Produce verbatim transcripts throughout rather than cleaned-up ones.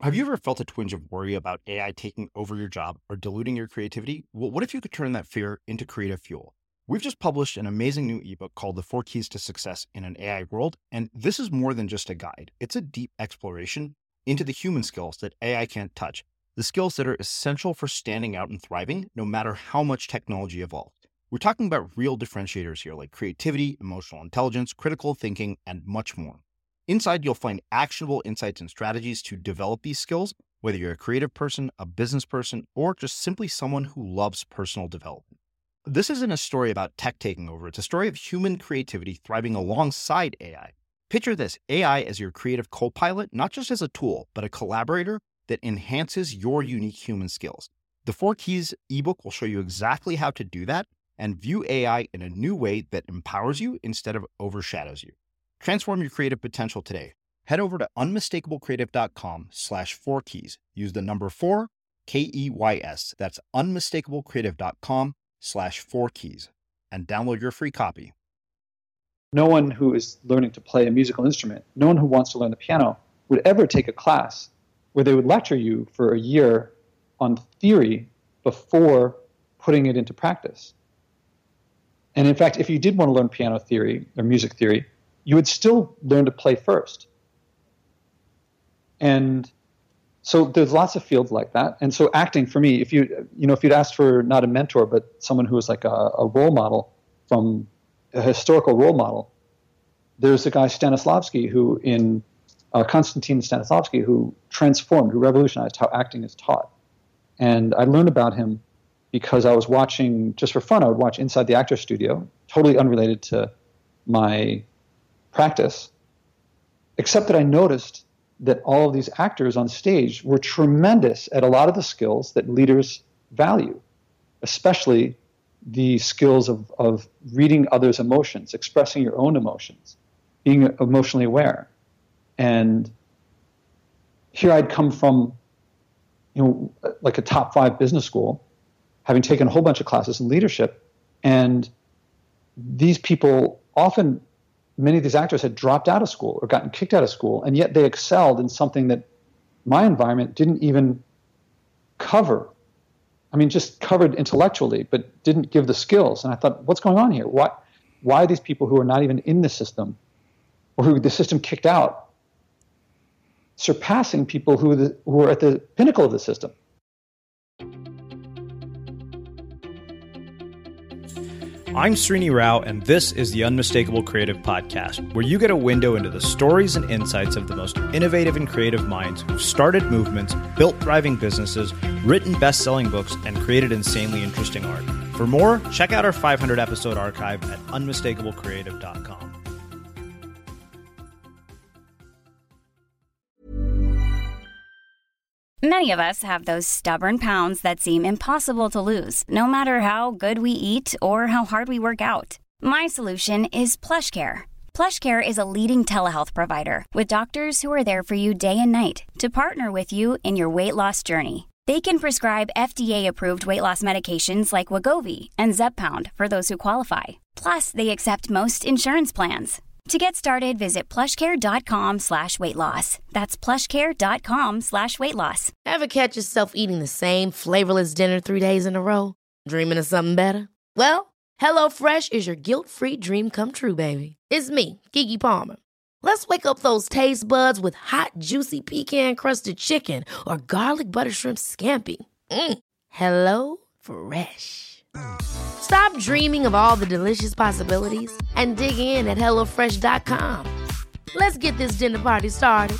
Have you ever felt a twinge of worry about A I taking over your job or diluting your creativity? Well, what if you could turn that fear into creative fuel? We've just published an amazing new ebook called The Four Keys to Success in an A I World, and this is more than just a guide. It's a deep exploration into the human skills that A I can't touch, the skills that are essential for standing out and thriving, no matter how much technology evolves. We're talking about real differentiators here, like creativity, emotional intelligence, critical thinking, and much more. Inside, you'll find actionable insights and strategies to develop these skills, whether you're a creative person, a business person, or just simply someone who loves personal development. This isn't a story about tech taking over. It's a story of human creativity thriving alongside A I. Picture this, A I as your creative co-pilot, not just as a tool, but a collaborator that enhances your unique human skills. The Four Keys ebook will show you exactly how to do that and view A I in a new way that empowers you instead of overshadows you. Transform your creative potential today. Head over to unmistakablecreative.com slash four keys. Use the number four, K E Y S. That's unmistakablecreative.com slash four keys and download your free copy. No one who is learning to play a musical instrument, no one who wants to learn the piano would ever take a class where they would lecture you for a year on theory before putting it into practice. And in fact, if you did want to learn piano theory or music theory, you would still learn to play first. And so there's lots of fields like that. And so acting for me, if you, you know, if you'd asked for not a mentor, but someone who was like a, a role model from a historical role model, there's a guy, Stanislavski, who in uh, Konstantin Stanislavski, who transformed, who revolutionized how acting is taught. And I learned about him because I was watching, just for fun, I would watch Inside the Actors Studio, totally unrelated to my practice, except that I noticed that all of these actors on stage were tremendous at a lot of the skills that leaders value, especially the skills of, of reading others' emotions, expressing your own emotions, being emotionally aware. And here I'd come from, you know, like a top five business school, having taken a whole bunch of classes in leadership, and these people often, many of these actors had dropped out of school or gotten kicked out of school, and yet they excelled in something that my environment didn't even cover. I mean, just covered intellectually, but didn't give the skills. And I thought, what's going on here? Why, why are these people who are not even in the system, or who the system kicked out, surpassing people who, the, who are at the pinnacle of the system? I'm Srini Rao, and this is the Unmistakable Creative Podcast, where you get a window into the stories and insights of the most innovative and creative minds who've started movements, built thriving businesses, written best-selling books, and created insanely interesting art. For more, check out our five hundred episode archive at unmistakable creative dot com. Many of us have those stubborn pounds that seem impossible to lose, no matter how good we eat or how hard we work out. My solution is PlushCare. PlushCare is a leading telehealth provider with doctors who are there for you day and night to partner with you in your weight loss journey. They can prescribe F D A-approved weight loss medications like Wegovy and Zepbound for those who qualify. Plus, they accept most insurance plans. To get started, visit plushcare.com slash weight loss. That's plushcare.com slash weight loss. Ever catch yourself eating the same flavorless dinner three days in a row? Dreaming of something better? Well, HelloFresh is your guilt-free dream come true, baby. It's me, Keke Palmer. Let's wake up those taste buds with hot, juicy pecan-crusted chicken or garlic butter shrimp scampi. Mm. Hello Fresh. Stop dreaming of all the delicious possibilities and dig in at hello fresh dot com. Let's get this dinner party started.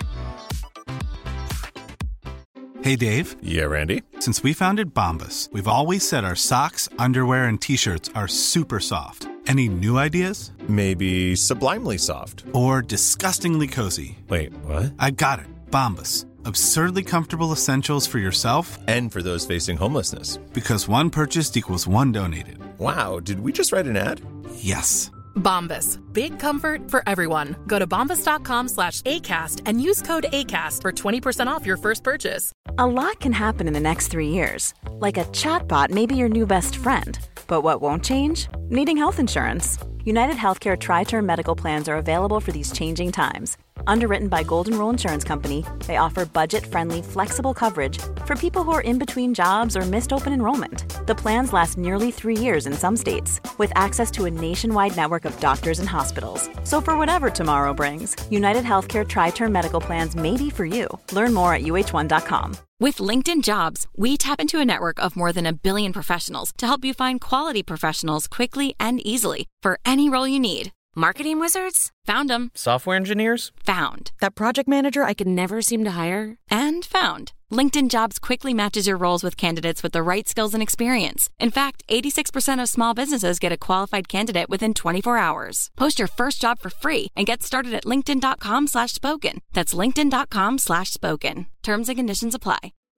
Hey, Dave. Yeah, Randy. Since we founded Bombas, we've always said our socks, underwear, and T-shirts are super soft. Any new ideas? Maybe sublimely soft. Or disgustingly cozy. Wait, what? I got it. Bombas. Absurdly comfortable essentials for yourself and for those facing homelessness. Because one purchased equals one donated. Wow, did we just write an ad? Yes. Bombas. Big comfort for everyone. Go to bombas.com slash ACAST and use code ACAST for twenty percent off your first purchase. A lot can happen in the next three years. Like a chatbot may be your new best friend. But what won't change? Needing health insurance. United Healthcare Tri-Term Medical Plans are available for these changing times. Underwritten by Golden Rule Insurance Company, they offer budget-friendly, flexible coverage for people who are in between jobs or missed open enrollment. The plans last nearly three years in some states, with access to a nationwide network of doctors and hospitals. So for whatever tomorrow brings, United Healthcare Tri-Term Medical Plans may be for you. Learn more at U H one dot com. With LinkedIn Jobs, we tap into a network of more than a billion professionals to help you find quality professionals quickly and easily for any role you need. Marketing wizards? Found them. Software engineers? Found. That project manager I could never seem to hire? And found. LinkedIn Jobs quickly matches your roles with candidates with the right skills and experience. In fact, eighty-six percent of small businesses get a qualified candidate within twenty-four hours. Post your first job for free and get started at linkedin.com slash spoken. That's linkedin.com slash spoken. Terms and conditions apply.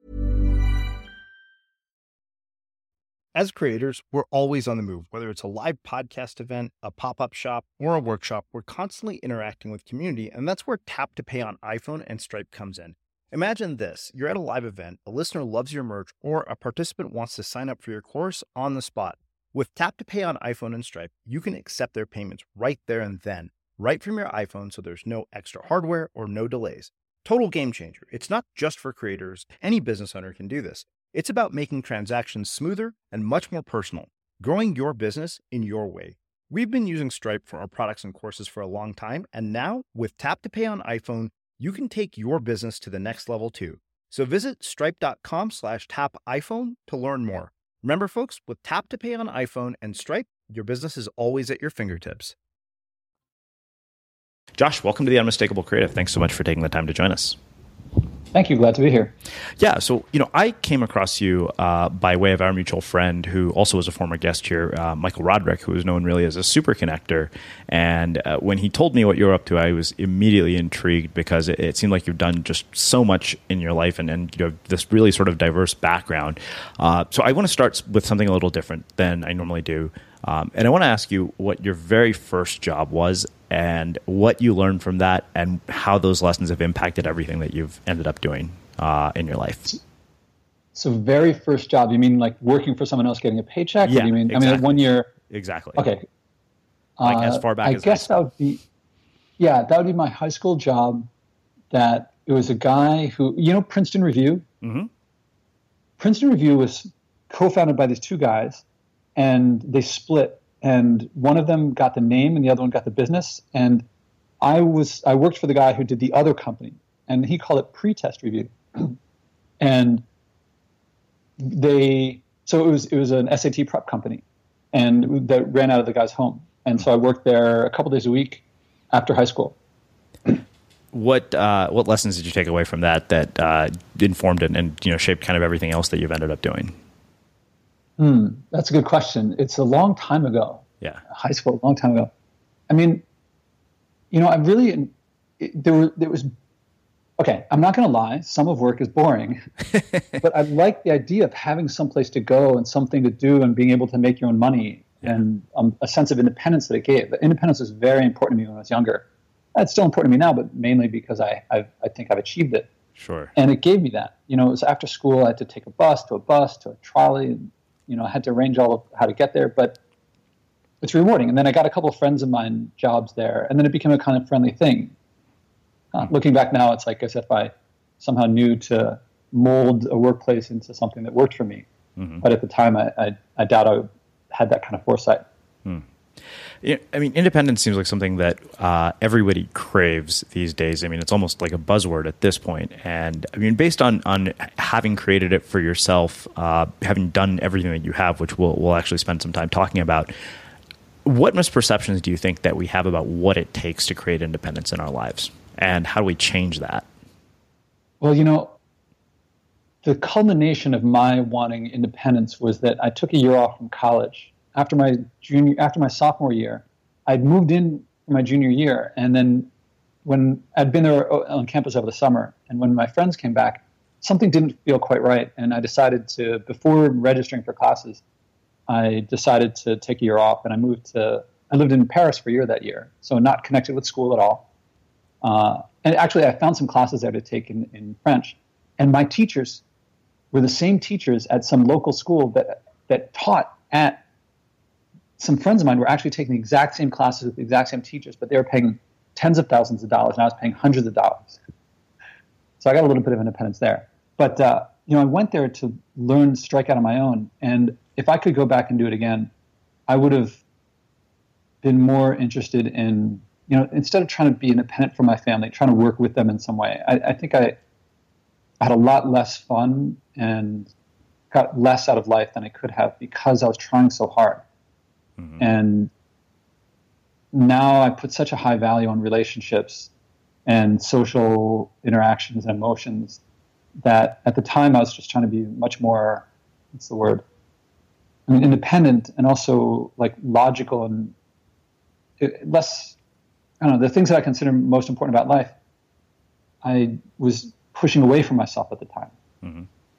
As creators, we're always on the move. Whether it's a live podcast event, a pop-up shop, or a workshop, we're constantly interacting with community, and that's where Tap to Pay on iPhone and Stripe comes in. Imagine this. You're at a live event, a listener loves your merch, or a participant wants to sign up for your course on the spot. With Tap to Pay on iPhone and Stripe, you can accept their payments right there and then, right from your iPhone, so there's no extra hardware or no delays. Total game changer. It's not just for creators. Any business owner can do this. It's about making transactions smoother and much more personal, growing your business in your way. We've been using Stripe for our products and courses for a long time, and now with Tap to Pay on iPhone, you can take your business to the next level too. So visit stripe.com slash tap iPhone to learn more. Remember, folks, with Tap to Pay on iPhone and Stripe, your business is always at your fingertips. Josh, welcome to the Unmistakable Creative. Thanks so much for taking the time to join us. Thank you. Glad to be here. Yeah. So, you know, I came across you uh, by way of our mutual friend who also was a former guest here, uh, Michael Roderick, who was known really as a super connector. And uh, when he told me what you're up to, I was immediately intrigued because it, it seemed like you've done just so much in your life and, and you know, this really sort of diverse background. Uh, so I want to start with something a little different than I normally do. Um, and I want to ask you what your very first job was and what you learned from that and how those lessons have impacted everything that you've ended up doing uh, in your life. So very first job, you mean like working for someone else getting a paycheck? Yeah, or do you mean, exactly. I mean, one year. Exactly. Okay. Like uh, as far back I as guess that would be, yeah, that would be my high school job. That it was a guy who, you know, Princeton Review? Mm-hmm. Princeton Review was co-founded by these two guys. And they split, and one of them got the name, and the other one got the business. And I was I worked for the guy who did the other company, and he called it Pretest Review. And they so it was it was an S A T prep company, and that ran out of the guy's home. And so I worked there a couple days a week after high school. What uh, what lessons did you take away from that that uh, informed and, and you know shaped kind of everything else that you've ended up doing? Hmm, that's a good question. It's a long time ago. Yeah. High school, a long time ago. I mean, you know, I really, it, there were, there was, okay, I'm not going to lie. Some of work is boring, but I like the idea of having someplace to go and something to do and being able to make your own money yeah. and um, a sense of independence that it gave. The independence was very important to me when I was younger. It's still important to me now, but mainly because I, I've, I think I've achieved it. Sure. And it gave me that. You know, it was after school, I had to take a bus to a bus to a trolley, and, you know, I had to arrange all of how to get there, but it's rewarding. And then I got a couple of friends of mine jobs there, and then it became a kind of friendly thing. Uh, looking back now, it's like as if I somehow knew to mold a workplace into something that worked for me. Mm-hmm. But at the time, I, I, I doubt I had that kind of foresight. Hmm. I mean, independence seems like something that uh, everybody craves these days. I mean, it's almost like a buzzword at this point. And I mean, based on, on having created it for yourself, uh, having done everything that you have, which we'll, we'll actually spend some time talking about, what misperceptions do you think that we have about what it takes to create independence in our lives? And how do we change that? Well, you know, the culmination of my wanting independence was that I took a year off from college. After my junior, after my sophomore year, I'd moved in for my junior year, and then when I'd been there on campus over the summer, and when my friends came back, something didn't feel quite right, and I decided to, before registering for classes, I decided to take a year off, and I moved to. I lived in Paris for a year that year, so not connected with school at all. Uh, and actually, I found some classes there to take in, in French, and my teachers were the same teachers at some local school that that taught at. Some friends of mine were actually taking the exact same classes with the exact same teachers, but they were paying tens of thousands of dollars, and I was paying hundreds of dollars. So I got a little bit of independence there. But, uh, you know, I went there to learn strikeout on my own. And if I could go back and do it again, I would have been more interested in, you know, instead of trying to be independent from my family, trying to work with them in some way. I, I think I had a lot less fun and got less out of life than I could have because I was trying so hard. Mm-hmm. And now I put such a high value on relationships and social interactions and emotions that at the time I was just trying to be much more, what's the word? I mean, independent and also like logical and less, I don't know, the things that I consider most important about life, I was pushing away from myself at the time. Mm-hmm.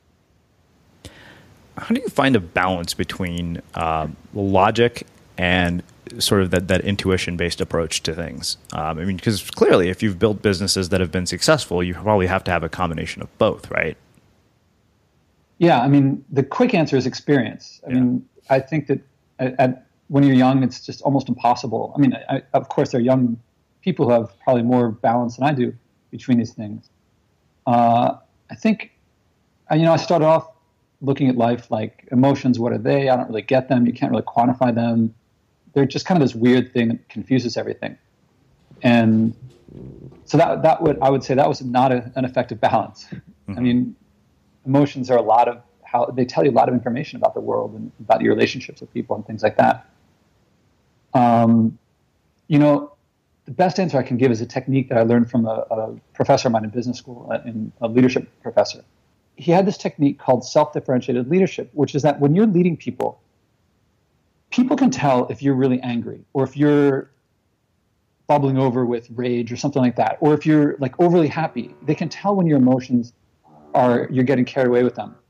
How do you find a balance between uh, logic and sort of that, that intuition-based approach to things? Um, I mean, because clearly if you've built businesses that have been successful, you probably have to have a combination of both, right? Yeah, I mean, the quick answer is experience. I yeah. mean, I think that at, at, when you're young, it's just almost impossible. I mean, I, of course, there are young people who have probably more balance than I do between these things. Uh, I think, you know, I started off looking at life like emotions, what are they? I don't really get them. You can't really quantify them. They're just kind of this weird thing that confuses everything. And so that that would I would say that was not a, an effective balance. Mm-hmm. I mean, emotions are a lot of how they tell you a lot of information about the world and about your relationships with people and things like that. Um, you know, the best answer I can give is a technique that I learned from a, a professor of mine in business school, in a leadership professor. He had this technique called self-differentiated leadership, which is that when you're leading people, people can tell if you're really angry or if you're bubbling over with rage or something like that, or if you're like overly happy. They can tell when your emotions are, you're getting carried away with them.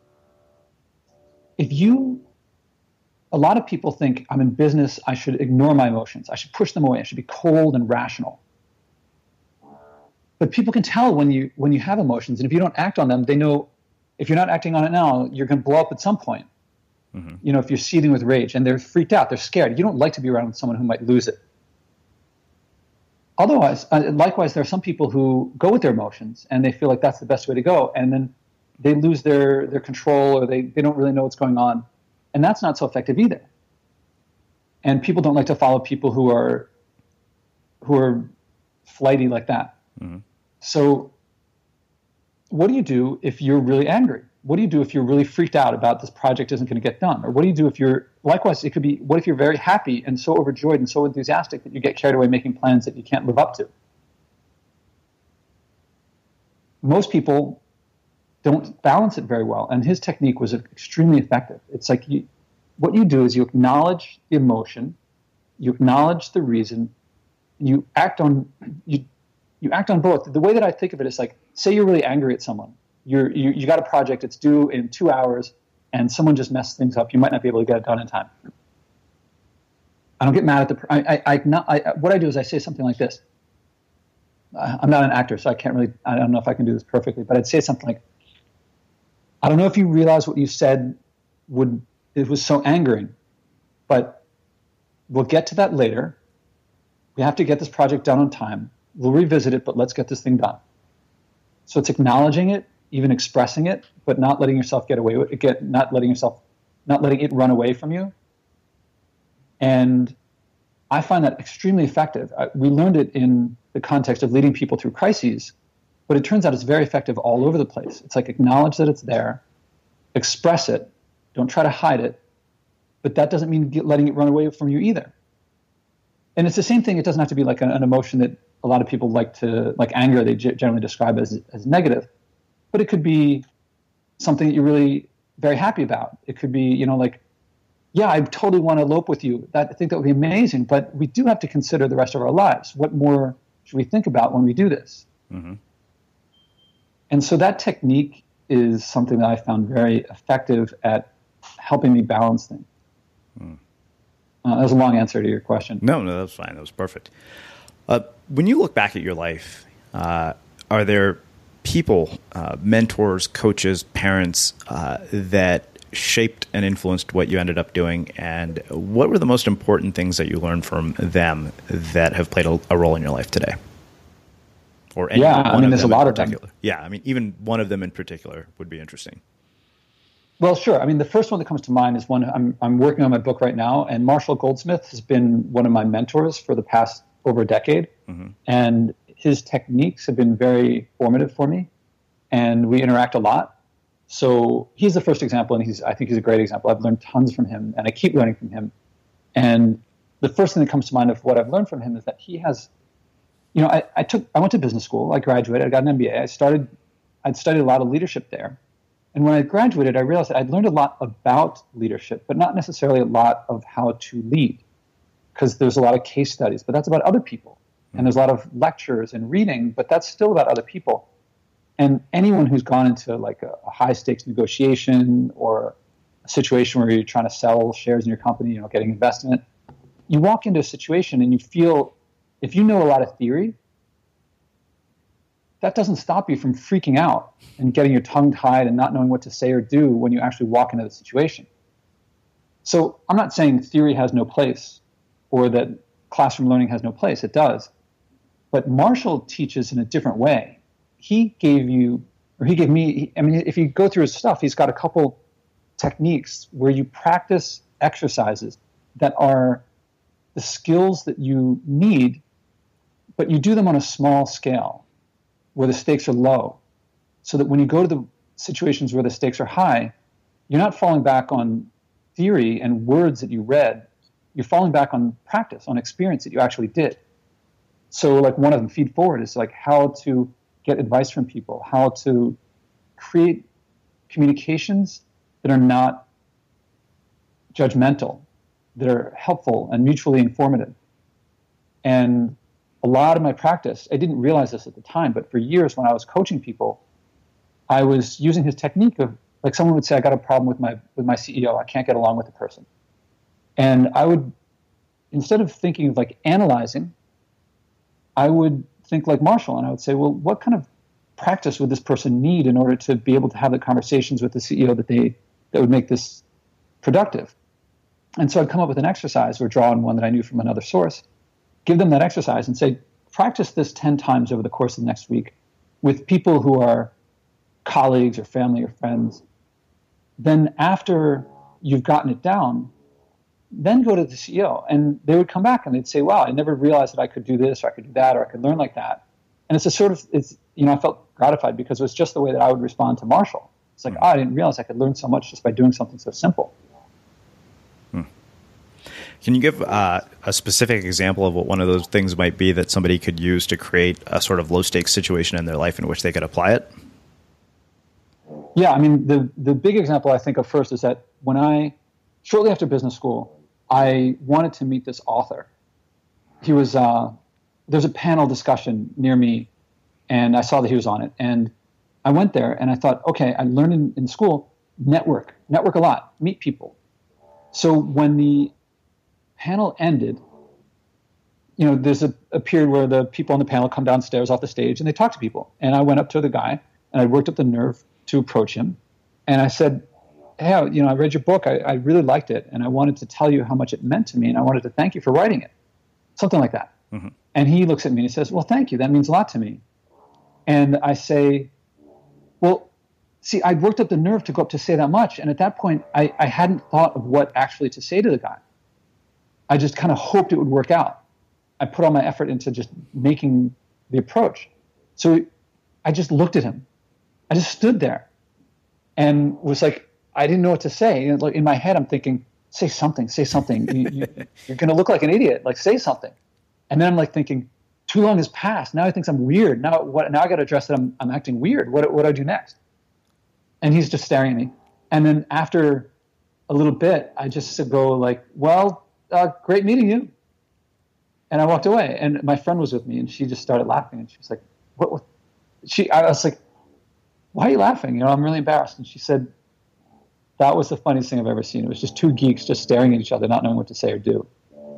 If you, a lot of people think I'm in business, I should ignore my emotions. I should push them away. I should be cold and rational. But people can tell when you when you have emotions, and if you don't act on them, they know if you're not acting on it now, you're going to blow up at some point. Mm-hmm. You know, if you're seething with rage and they're freaked out, they're scared. You don't like to be around someone who might lose it. Otherwise, uh, likewise, there are some people who go with their emotions and they feel like that's the best way to go, and then they lose their their control, or they, they don't really know what's going on, and that's not so effective either. And people don't like to follow people who are who are flighty like that. Mm-hmm. So what do you do if you're really angry? What do you do if you're really freaked out about this project isn't going to get done? Or what do you do if you're, likewise, it could be, what if you're very happy and so overjoyed and so enthusiastic that you get carried away making plans that you can't live up to? Most people don't balance it very well, and his technique was extremely effective. It's like you, what you do is you acknowledge the emotion, you acknowledge the reason, and you act on, you You act on both. The way that I think of it is like, say you're really angry at someone. You're, you you got a project, it's due in two hours, and someone just messed things up. You might not be able to get it done in time. I don't get mad at the. I, I, I, not, I what I do is I say something like this. I'm not an actor, so I can't really. I don't know if I can do this perfectly, but I'd say something like, I don't know if you realize what you said would it was so angering, but we'll get to that later. We have to get this project done on time. We'll revisit it, but let's get this thing done. So it's acknowledging it, even expressing it, but not letting yourself get away with it, get, not letting yourself, not letting it run away from you. And I find that extremely effective. I, we learned it in the context of leading people through crises, but it turns out it's very effective all over the place. It's like acknowledge that it's there, express it, don't try to hide it, but that doesn't mean get, letting it run away from you either. And it's the same thing. It doesn't have to be like an, an emotion that a lot of people like to, like anger, they g- generally describe as as negative, but it could be something that you're really very happy about. It could be, you know, like, yeah, I totally want to elope with you. That, I think that would be amazing, but we do have to consider the rest of our lives. What more should we think about when we do this? Mm-hmm. And so that technique is something that I found very effective at helping me balance things. Mm. Uh, that was a long answer to your question. No, no, that was fine. That was perfect. Uh, when you look back at your life, uh, are there people, uh, mentors, coaches, parents uh, that shaped and influenced what you ended up doing, and what were the most important things that you learned from them that have played a, a role in your life today? Or any yeah, I mean, there's a lot of them. Yeah, I mean, even one of them in particular would be interesting. Well, sure. I mean, the first one that comes to mind is one I'm I'm working on my book right now, and Marshall Goldsmith has been one of my mentors for the past over a decade, mm-hmm. and his techniques have been very formative for me, and we interact a lot. So he's the first example, and he's I think he's a great example. I've learned tons from him, and I keep learning from him. And the first thing that comes to mind of what I've learned from him is that he has, you know, I, I took I went to business school, I graduated, I got an M B A, I started, I'd studied a lot of leadership there. And when I graduated, I realized that I'd learned a lot about leadership, but not necessarily a lot of how to lead, because there's a lot of case studies, but that's about other people. And there's a lot of lectures and reading, but that's still about other people. And anyone who's gone into like a, a high stakes negotiation or a situation where you're trying to sell shares in your company, you know, getting invested in it, you walk into a situation and you feel, if you know a lot of theory, that doesn't stop you from freaking out and getting your tongue tied and not knowing what to say or do when you actually walk into the situation. So I'm not saying theory has no place or that classroom learning has no place. It does. But Marshall teaches in a different way. He gave you, or he gave me, I mean, if you go through his stuff, he's got a couple techniques where you practice exercises that are the skills that you need, but you do them on a small scale where the stakes are low, so that when you go to the situations where the stakes are high, you're not falling back on theory and words that you read. You're falling back on practice, on experience that you actually did. So like one of them, feed forward, is like how to get advice from people, how to create communications that are not judgmental, that are helpful and mutually informative. And a lot of my practice, I didn't realize this at the time, but for years when I was coaching people, I was using his technique of, like, someone would say, I got a problem with my with my C E O, I can't get along with the person. And I would, instead of thinking of like analyzing, I would think like Marshall, and I would say, well, what kind of practice would this person need in order to be able to have the conversations with the C E O that they that would make this productive? And so I'd come up with an exercise or draw on one that I knew from another source, give them that exercise and say, practice this ten times over the course of the next week with people who are colleagues or family or friends. Then after you've gotten it down, then go to the C E O. And they would come back and they'd say, wow, I never realized that I could do this or I could do that or I could learn like that. And it's a sort of, it's, you know, I felt gratified because it was just the way that I would respond to Marshall. It's like, oh, I didn't realize I could learn so much just by doing something so simple. Hmm. Can you give uh, a specific example of what one of those things might be that somebody could use to create a sort of low-stakes situation in their life in which they could apply it? Yeah, I mean, the the big example I think of first is that when I, shortly after business school, I wanted to meet this author. He was, uh, there's a panel discussion near me, and I saw that he was on it. And I went there, and I thought, okay, I learned in, in school, network, network a lot, meet people. So when the panel ended, you know, there's a, a period where the people on the panel come downstairs off the stage, and they talk to people. And I went up to the guy, and I worked up the nerve to approach him. And I said, hey, you know, I read your book. I, I really liked it. And I wanted to tell you how much it meant to me. And I wanted to thank you for writing it. Something like that. Mm-hmm. And he looks at me and he says, well, thank you. That means a lot to me. And I say, well, see, I worked up the nerve to go up to say that much. And at that point, I, I hadn't thought of what actually to say to the guy. I just kind of hoped it would work out. I put all my effort into just making the approach. So I just looked at him. I just stood there and was like, I didn't know what to say. And like in my head, I'm thinking, say something, say something. You, you, you're going to look like an idiot. Like, say something. And then I'm like thinking, too long has passed. Now he thinks I'm weird. Now what? Now I got to address that I'm, I'm acting weird. What, what do I do next? And he's just staring at me. And then after a little bit, I just go like, well, uh, great meeting you. And I walked away. And my friend was with me, and she just started laughing. And she was like, what? what? She, I was like, why are you laughing? You know, I'm really embarrassed. And she said, that was the funniest thing I've ever seen. It was just two geeks just staring at each other, not knowing what to say or do.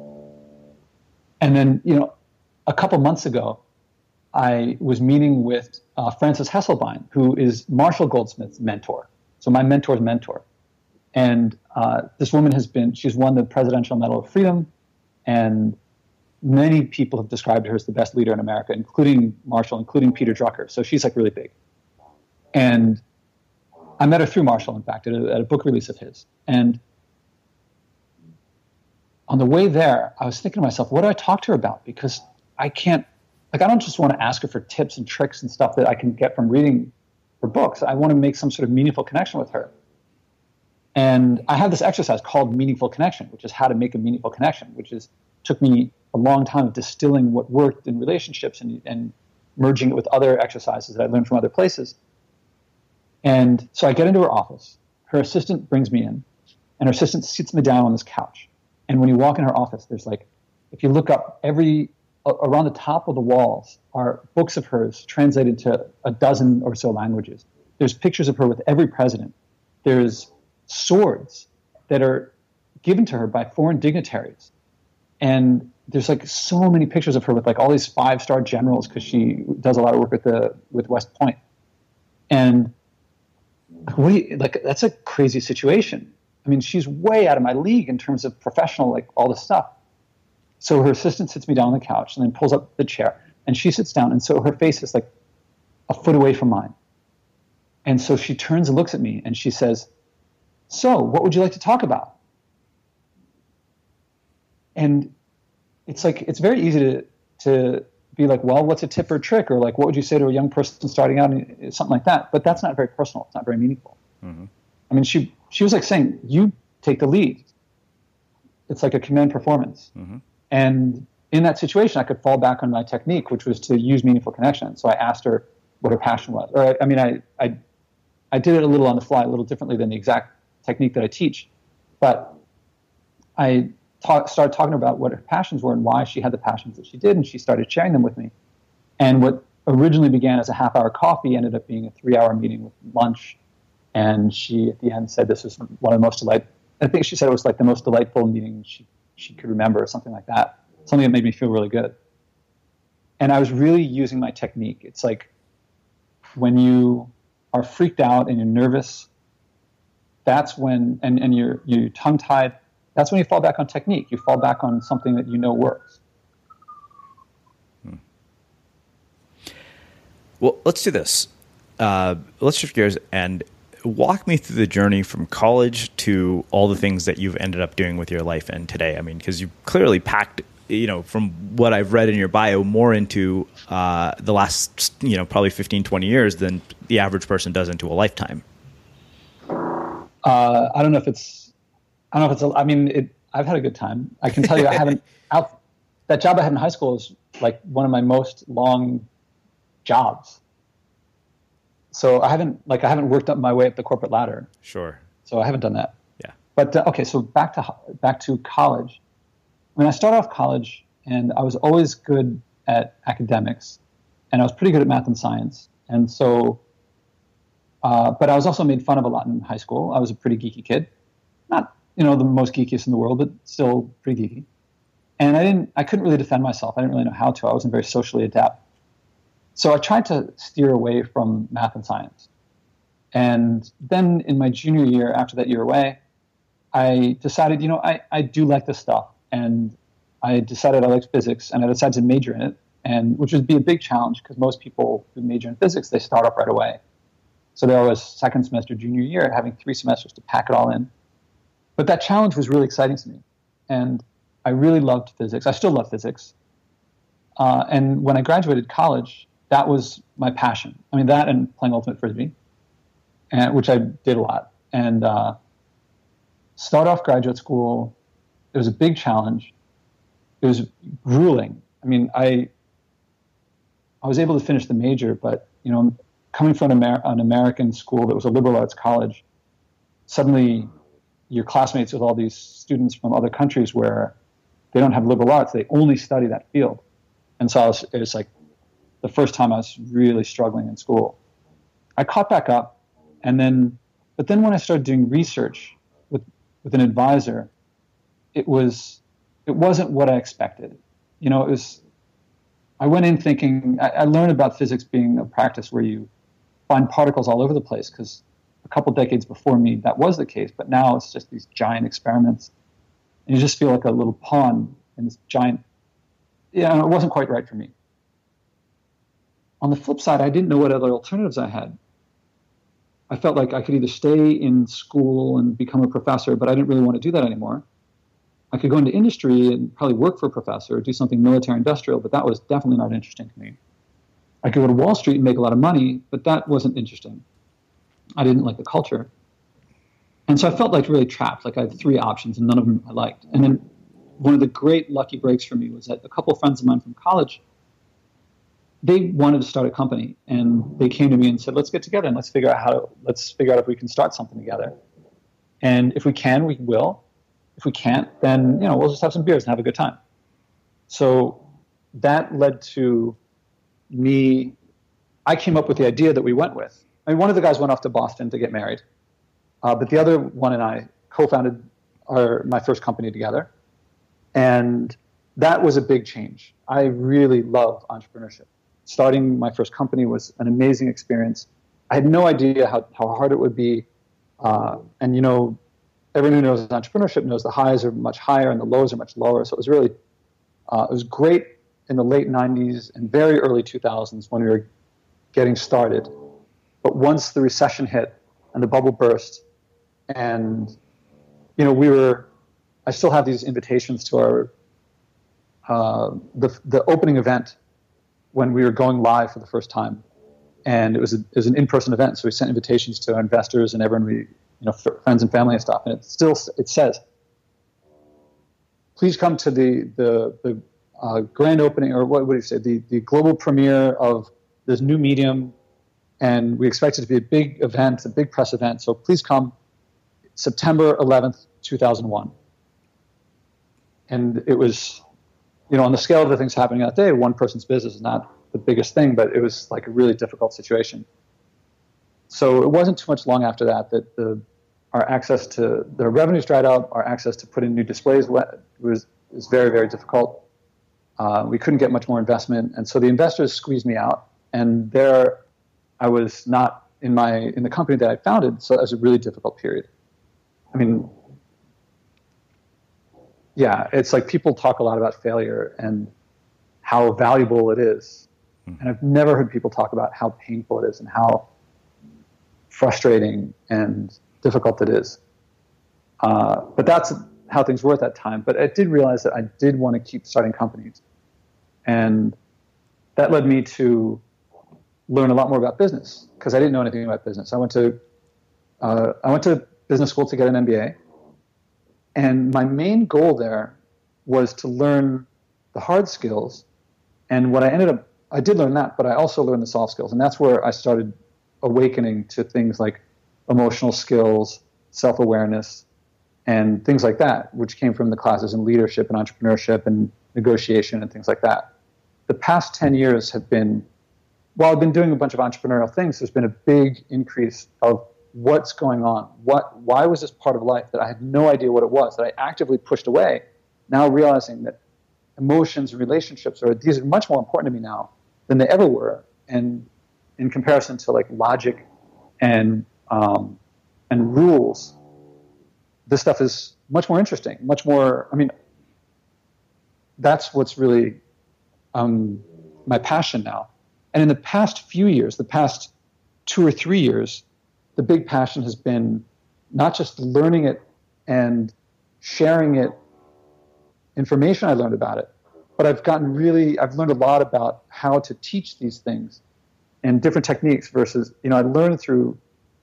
And then, you know, a couple months ago, I was meeting with uh, Frances Hesselbein, who is Marshall Goldsmith's mentor. So my mentor's mentor. And uh, this woman has been, she's won the Presidential Medal of Freedom, and many people have described her as the best leader in America, including Marshall, including Peter Drucker. So she's like really big. And I met her through Marshall, in fact, at a, at a book release of his. And on the way there, I was thinking to myself, what do I talk to her about? Because I can't, like, I don't just want to ask her for tips and tricks and stuff that I can get from reading her books. I want to make some sort of meaningful connection with her. And I have this exercise called Meaningful Connection, which is how to make a meaningful connection, which is took me a long time of distilling what worked in relationships and, and merging it with other exercises that I learned from other places. And so I get into her office. Her assistant brings me in, and her assistant sits me down on this couch. And when you walk in her office, there's like, if you look up, every around the top of the walls are books of hers translated to a dozen or so languages. There's pictures of her with every president. There's swords that are given to her by foreign dignitaries. And there's like so many pictures of her with like all these five-star generals, because she does a lot of work with the with West Point. And what do you, like, that's a crazy situation. I mean, she's way out of my league in terms of professional, like all this stuff. So her assistant sits me down on the couch and then pulls up the chair, and she sits down. And so her face is like a foot away from mine. And so she turns and looks at me and she says, "So what would you like to talk about?" And it's like, it's very easy to, to be like, well, what's a tip or trick? Or like, what would you say to a young person starting out? Something like that. But that's not very personal. It's not very meaningful. Mm-hmm. I mean, she, she was like saying, you take the lead. It's like a command performance. Mm-hmm. And in that situation, I could fall back on my technique, which was to use meaningful connection. So I asked her what her passion was. Or I, I mean, I, I, I did it a little on the fly, a little differently than the exact technique that I teach. But I talk, started talking about what her passions were and why she had the passions that she did, and she started sharing them with me. And what originally began as a half-hour coffee ended up being a three-hour meeting with lunch. And she, at the end, said this was one of the most delightful, I think she said it was like the most delightful meeting she, she could remember, or something like that. Something that made me feel really good. And I was really using my technique. It's like when you are freaked out and you're nervous, that's when, and, and you're, you're tongue-tied, that's when you fall back on technique. You fall back on something that you know works. Hmm. Well, let's do this. Uh, let's shift gears and walk me through the journey from college to all the things that you've ended up doing with your life and today. I mean, because you clearly packed, you know, from what I've read in your bio, more into uh, the last, you know, probably fifteen, twenty years than the average person does into a lifetime. Uh, I don't know if it's, I don't know if it's, a, I mean, it, I've had a good time. I can tell you I haven't, out, that job I had in high school is like one of my most long jobs. So I haven't, like, I haven't worked up my way up the corporate ladder. Sure. So I haven't done that. Yeah. But, uh, okay, so back to, back to college. When I started off college, and I was always good at academics, and I was pretty good at math and science. And so, uh, but I was also made fun of a lot in high school. I was a pretty geeky kid. Not, you know, the most geekiest in the world, but still pretty geeky. And I didn't, I couldn't really defend myself. I didn't really know how to. I wasn't very socially adept. So I tried to steer away from math and science. And then in my junior year, after that year away, I decided, you know, I, I do like this stuff. And I decided I liked physics, and I decided to major in it, and which would be a big challenge because most people who major in physics, they start off right away. So there was second semester, junior year, having three semesters to pack it all in. But that challenge was really exciting to me. And I really loved physics. I still love physics. Uh, and when I graduated college, that was my passion. I mean, that and playing Ultimate Frisbee, and, which I did a lot. And uh, start off graduate school, it was a big challenge. It was grueling. I mean, I I was able to finish the major, but, you know, coming from an, Amer- an American school that was a liberal arts college, suddenly you're classmates with all these students from other countries where they don't have liberal arts. They only study that field. And so I was, it was like the first time I was really struggling in school. I caught back up, and then, but then when I started doing research with, with an advisor, it was, it wasn't what I expected. You know, it was, I went in thinking, I, I learned about physics being a practice where you find particles all over the place because a couple decades before me, that was the case, but now it's just these giant experiments. And you just feel like a little pawn in this giant, yeah, it wasn't quite right for me. On the flip side, I didn't know what other alternatives I had. I felt like I could either stay in school and become a professor, but I didn't really want to do that anymore. I could go into industry and probably work for a professor or do something military industrial, but that was definitely not interesting to me. I could go to Wall Street and make a lot of money, but that wasn't interesting. I didn't like the culture. And so I felt like really trapped, like I had three options and none of them I liked. And then one of the great lucky breaks for me was that a couple of friends of mine from college, they wanted to start a company, and they came to me and said, let's get together and let's figure out how to, let's figure out if we can start something together. And if we can, we will. If we can't, then, you know, we'll just have some beers and have a good time. So that led to me, I came up with the idea that we went with. I mean, one of the guys went off to Boston to get married, uh, but the other one and I co-founded our, my first company together. And that was a big change. I really love entrepreneurship. Starting my first company was an amazing experience. I had no idea how, how hard it would be. Uh, and, you know, everyone who knows entrepreneurship knows the highs are much higher and the lows are much lower. So it was really, uh, it was great in the late nineties and very early two thousands when we were getting started. But once the recession hit and the bubble burst, and, you know, we were, I still have these invitations to our, uh, the the opening event when we were going live for the first time. And it was, a, it was an in-person event. So we sent invitations to our investors and everyone, we, you know, friends and family and stuff. And it still, it says, please come to the, the, the uh, grand opening, or what would you say, the, the global premiere of this new medium. And we expect it to be a big event, a big press event. So please come September eleventh, two thousand one. And it was, you know, on the scale of the things happening that day, one person's business is not the biggest thing, but it was like a really difficult situation. So it wasn't too much long after that that the, our access to the revenues dried up, our access to put in new displays was, was very, very difficult. Uh, we couldn't get much more investment. And so the investors squeezed me out. And there I was not in my in the company that I founded, so it was a really difficult period. I mean, yeah, it's like people talk a lot about failure and how valuable it is. And I've never heard people talk about how painful it is and how frustrating and difficult it is. Uh, but that's how things were at that time. But I did realize that I did want to keep starting companies. And that led me to learn a lot more about business because I didn't know anything about business. I went to uh, I went to business school to get an M B A. And my main goal there was to learn the hard skills. And what I ended up, I did learn that, but I also learned the soft skills. And that's where I started awakening to things like emotional skills, self-awareness, and things like that, which came from the classes in leadership and entrepreneurship and negotiation and things like that. The past ten years have been, while I've been doing a bunch of entrepreneurial things, there's been a big increase of what's going on. What, why was this part of life that I had no idea what it was, that I actively pushed away, now realizing that emotions and relationships are, these are much more important to me now than they ever were. And in comparison to like logic and, um, and rules, this stuff is much more interesting, much more, I mean, that's what's really um, my passion now. And in the past few years, the past two or three years, the big passion has been not just learning it and sharing it, information I learned about it, but I've gotten really, I've learned a lot about how to teach these things and different techniques versus, you know, I learned through,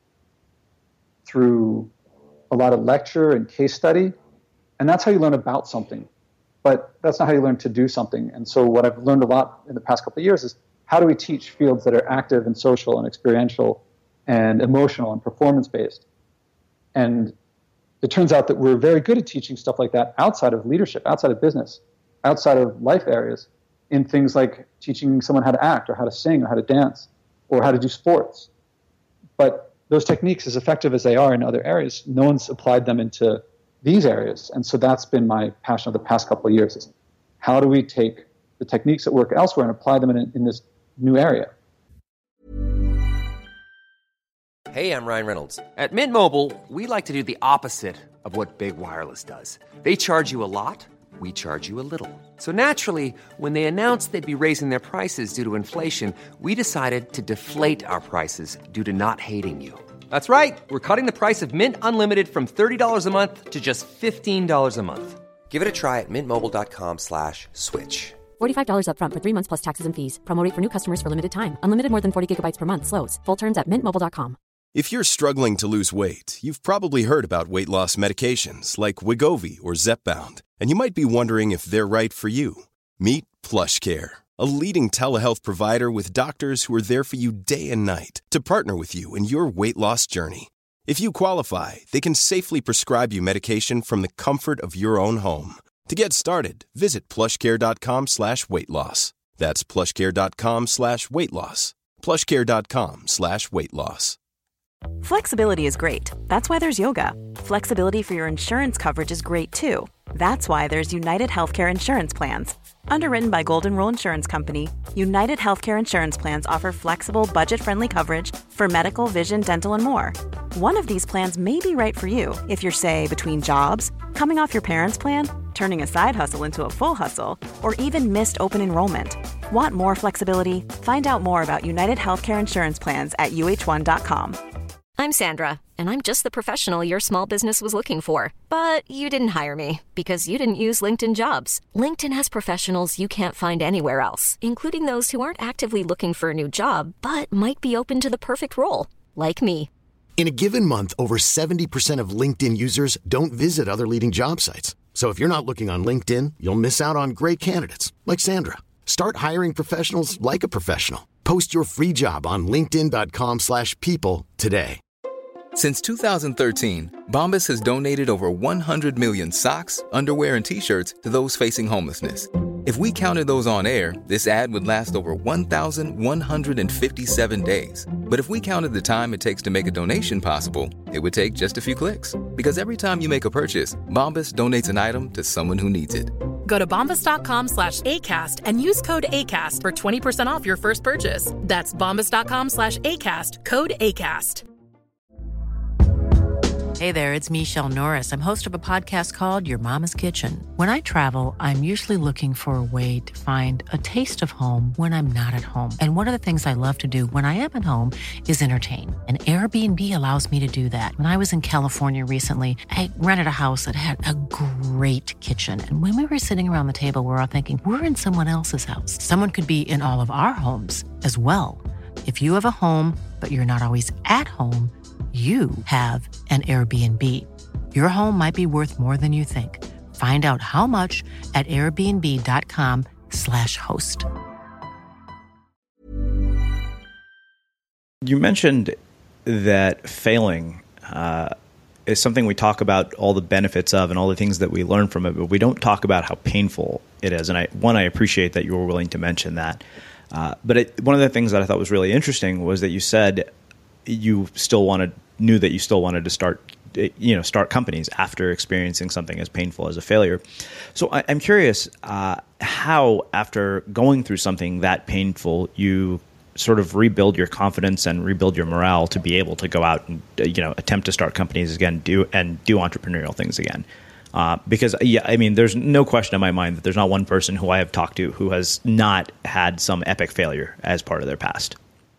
through a lot of lecture and case study, and that's how you learn about something, but that's not how you learn to do something. And so what I've learned a lot in the past couple of years is how do we teach fields that are active and social and experiential and emotional and performance-based? And it turns out that we're very good at teaching stuff like that outside of leadership, outside of business, outside of life areas, in things like teaching someone how to act or how to sing or how to dance or how to do sports. But those techniques, as effective as they are in other areas, no one's applied them into these areas. And so that's been my passion of the past couple of years, is how do we take the techniques that work elsewhere and apply them in, in this new area? Hey, I'm Ryan Reynolds. At Mint Mobile, we like to do the opposite of what Big Wireless does. They charge you a lot, we charge you a little. So naturally, when they announced they'd be raising their prices due to inflation, we decided to deflate our prices due to not hating you. That's right. We're cutting the price of Mint Unlimited from thirty dollars a month to just fifteen dollars a month. Give it a try at mintmobile.com slash switch. forty-five dollars up front for three months plus taxes and fees. Promo rate for new customers for limited time. Unlimited more than forty gigabytes per month slows. Full terms at mint mobile dot com. If you're struggling to lose weight, you've probably heard about weight loss medications like Wegovy or Zepbound, and you might be wondering if they're right for you. Meet PlushCare, a leading telehealth provider with doctors who are there for you day and night to partner with you in your weight loss journey. If you qualify, they can safely prescribe you medication from the comfort of your own home. To get started, visit plushcare.com slash weight loss. That's plushcare.com slash weight loss. plushcare.com slash weight loss. Flexibility is great. That's why there's yoga. Flexibility for your insurance coverage is great too. That's why there's United Healthcare Insurance Plans. Underwritten by Golden Rule Insurance Company, United Healthcare Insurance Plans offer flexible, budget-friendly coverage for medical, vision, dental, and more. One of these plans may be right for you if you're, say, between jobs, coming off your parents' plan, turning a side hustle into a full hustle, or even missed open enrollment. Want more flexibility? Find out more about United Healthcare Insurance Plans at U H one dot com. I'm Sandra, and I'm just the professional your small business was looking for. But you didn't hire me because you didn't use LinkedIn Jobs. LinkedIn has professionals you can't find anywhere else, including those who aren't actively looking for a new job, but might be open to the perfect role, like me. In a given month, over seventy percent of LinkedIn users don't visit other leading job sites. So if you're not looking on LinkedIn, you'll miss out on great candidates, like Sandra. Start hiring professionals like a professional. Post your free job on linkedin.com slash people today. Since two thousand thirteen, Bombas has donated over one hundred million socks, underwear, and T-shirts to those facing homelessness. If we counted those on air, this ad would last over one thousand one hundred fifty-seven days. But if we counted the time it takes to make a donation possible, it would take just a few clicks. Because every time you make a purchase, Bombas donates an item to someone who needs it. Go to bombas.com slash ACAST and use code ACAST for twenty percent off your first purchase. That's bombas.com slash ACAST, code ACAST. Hey there, it's Michelle Norris. I'm host of a podcast called Your Mama's Kitchen. When I travel, I'm usually looking for a way to find a taste of home when I'm not at home. And one of the things I love to do when I am at home is entertain. And Airbnb allows me to do that. When I was in California recently, I rented a house that had a great kitchen. And when we were sitting around the table, we were all thinking, we're in someone else's house. Someone could be in all of our homes as well. If you have a home, but you're not always at home, you have an Airbnb. Your home might be worth more than you think. Find out how much at airbnb.com slash host. You mentioned that failing uh, is something we talk about all the benefits of and all the things that we learn from it, but we don't talk about how painful it is. And I, one, I appreciate that you were willing to mention that. Uh, but it, one of the things that I thought was really interesting was that you said you still wanted, knew that you still wanted to start, you know, start companies after experiencing something as painful as a failure. So I, I'm curious uh, how, after going through something that painful, you sort of rebuild your confidence and rebuild your morale to be able to go out and, you know, attempt to start companies again, do and do entrepreneurial things again. Uh, because, yeah, I mean, there's no question in my mind that there's not one person who I have talked to who has not had some epic failure as part of their past.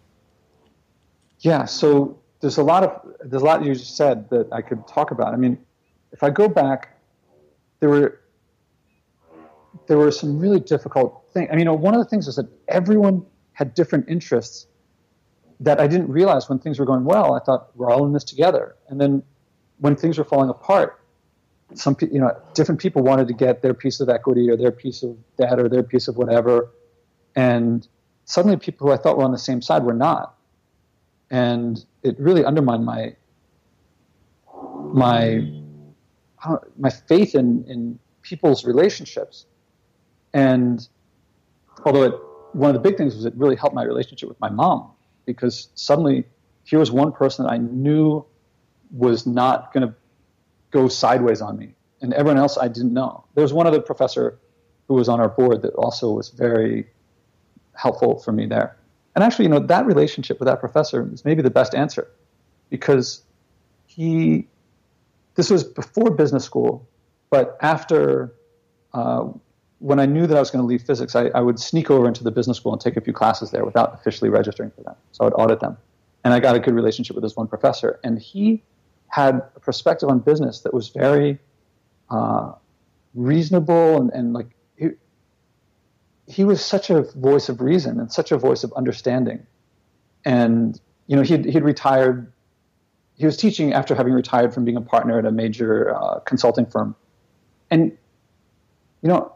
Yeah, so there's a lot of there's a lot you just said that I could talk about. I mean, if I go back, there were there were some really difficult things. I mean, one of the things is that everyone had different interests that I didn't realize when things were going well. I thought we're all in this together, and then when things were falling apart, some you know different people wanted to get their piece of equity or their piece of debt or their piece of whatever, and suddenly people who I thought were on the same side were not. And it really undermined my my I don't, my faith in, in people's relationships. And although it, one of the big things was it really helped my relationship with my mom, because suddenly here was one person that I knew was not going to go sideways on me, and everyone else I didn't know. There was one other professor who was on our board that also was very helpful for me there. And actually, you know, that relationship with that professor is maybe the best answer, because he, this was before business school, but after, uh, when I knew that I was going to leave physics, I, I would sneak over into the business school and take a few classes there without officially registering for them. So I would audit them. And I got a good relationship with this one professor. And he had a perspective on business that was very uh, reasonable and, and like, he, he was such a voice of reason and such a voice of understanding. And, you know, he'd, he'd retired. He was teaching after having retired from being a partner at a major uh, consulting firm. And, you know,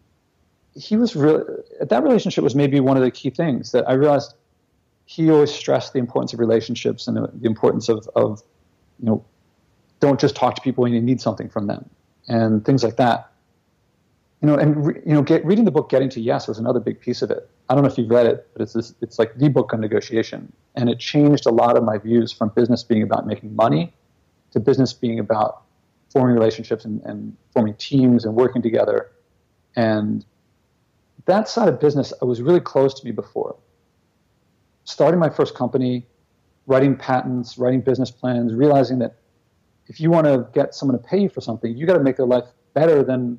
he was really, that relationship was maybe one of the key things that I realized. He always stressed the importance of relationships and the, the importance of, of, you know, don't just talk to people when you need something from them and things like that. You know, and, re, you know, get, reading the book Getting to Yes was another big piece of it. I don't know if you've read it, but it's this, it's like the book on negotiation. And it changed a lot of my views from business being about making money to business being about forming relationships and, and forming teams and working together. And that side of business was really close to me before. Starting my first company, writing patents, writing business plans, realizing that if you want to get someone to pay you for something, you got to make their life better than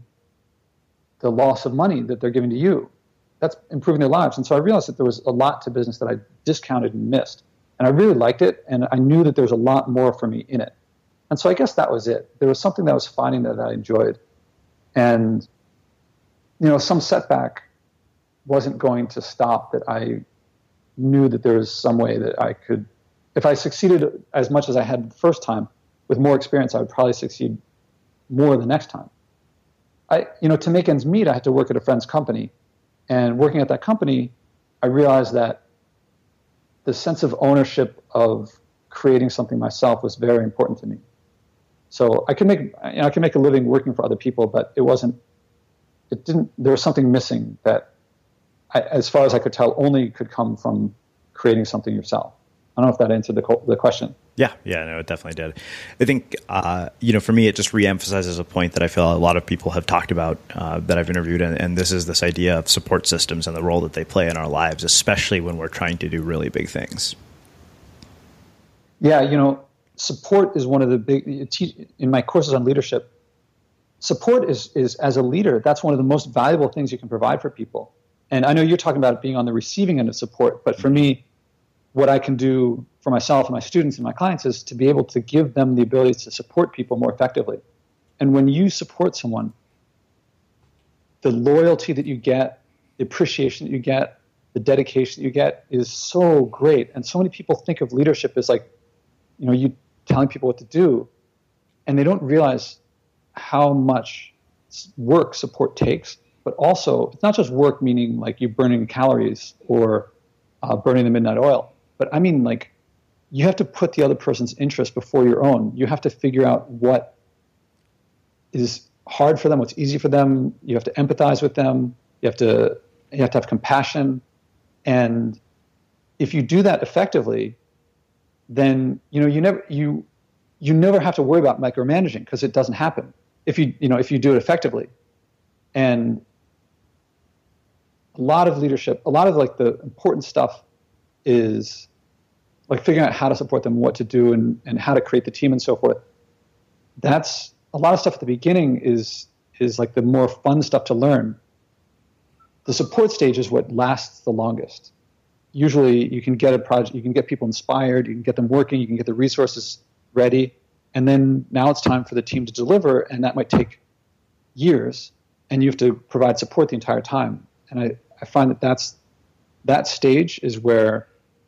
the loss of money that they're giving to you. That's improving their lives. And so I realized that there was a lot to business that I discounted and missed. And I really liked it, and I knew that there was a lot more for me in it. And so I guess that was it. There was something that I was finding that I enjoyed. And, you know, some setback wasn't going to stop that I knew that there was some way that I could, if I succeeded as much as I had the first time, with more experience, I would probably succeed more the next time. I, you know, to make ends meet, I had to work at a friend's company. And working at that company, I realized that the sense of ownership of creating something myself was very important to me. So I could make, you know, I could make a living working for other people, but it wasn't, it didn't, there was something missing that, I, as far as I could tell, only could come from creating something yourself. I don't know if that answered the the question. Yeah, yeah, no, it definitely did. I think, uh, you know, for me, it just reemphasizes a point that I feel a lot of people have talked about uh, that I've interviewed, and, and this is this idea of support systems and the role that they play in our lives, especially when we're trying to do really big things. Yeah, you know, support is one of the big, in my courses on leadership, support is, is as a leader, that's one of the most valuable things you can provide for people. And I know you're talking about it being on the receiving end of support, but for me, what I can do for myself and my students and my clients is to be able to give them the ability to support people more effectively. And when you support someone, the loyalty that you get, the appreciation that you get, the dedication that you get is so great. And so many people think of leadership as like, you know, you telling people what to do, and they don't realize how much work support takes. But also, it's not just work, meaning like you burning calories or uh, burning the midnight oil. But I mean, like, you have to put the other person's interest before your own. You have to figure out what is hard for them, what's easy for them. You have to empathize with them. You have to you have to have compassion. And if you do that effectively, then you know you never you you never have to worry about micromanaging, because it doesn't happen if you you know if you do it effectively. And a lot of leadership, a lot of like the important stuff is like figuring out how to support them, what to do, and, and how to create the team and so forth. That's a lot of stuff at the beginning is is like the more fun stuff to learn. The support stage is what lasts the longest. Usually you can get a project, you can get people inspired, you can get them working, you can get the resources ready, and then now it's time for the team to deliver, and that might take years, and you have to provide support the entire time. And I, I find that that's, that stage is where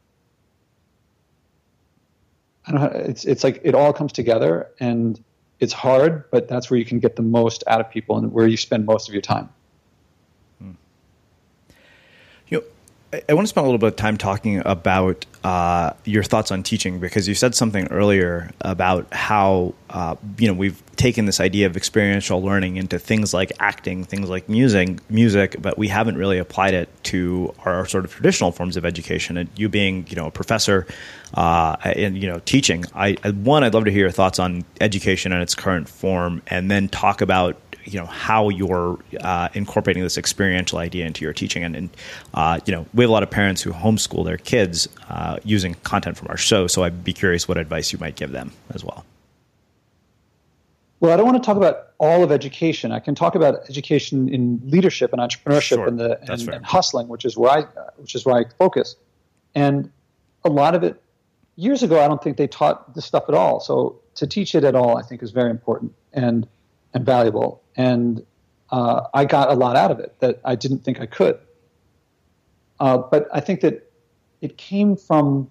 I don't know, it's it's like it all comes together, and it's hard, but that's where you can get the most out of people and where you spend most of your time. Hmm. You know, I, I want to spend a little bit of time talking about uh, your thoughts on teaching, because you said something earlier about how uh, you know we've taken this idea of experiential learning into things like acting, things like music, music, but we haven't really applied it to our, our sort of traditional forms of education. And you being, you know, a professor uh, and you know teaching, I, I one, I'd love to hear your thoughts on education in its current form, and then talk about you know, how you're uh, incorporating this experiential idea into your teaching. And, and uh, you know, we have a lot of parents who homeschool their kids uh, using content from our show. So I'd be curious what advice you might give them as well. Well, I don't want to talk about all of education. I can talk about education in leadership and entrepreneurship Sure, and the that's and, fair. and hustling, which is where I which is where I focus. And a lot of it, years ago, I don't think they taught this stuff at all. So to teach it at all, I think, is very important and and valuable. And uh, I got a lot out of it that I didn't think I could. Uh, but I think that it came from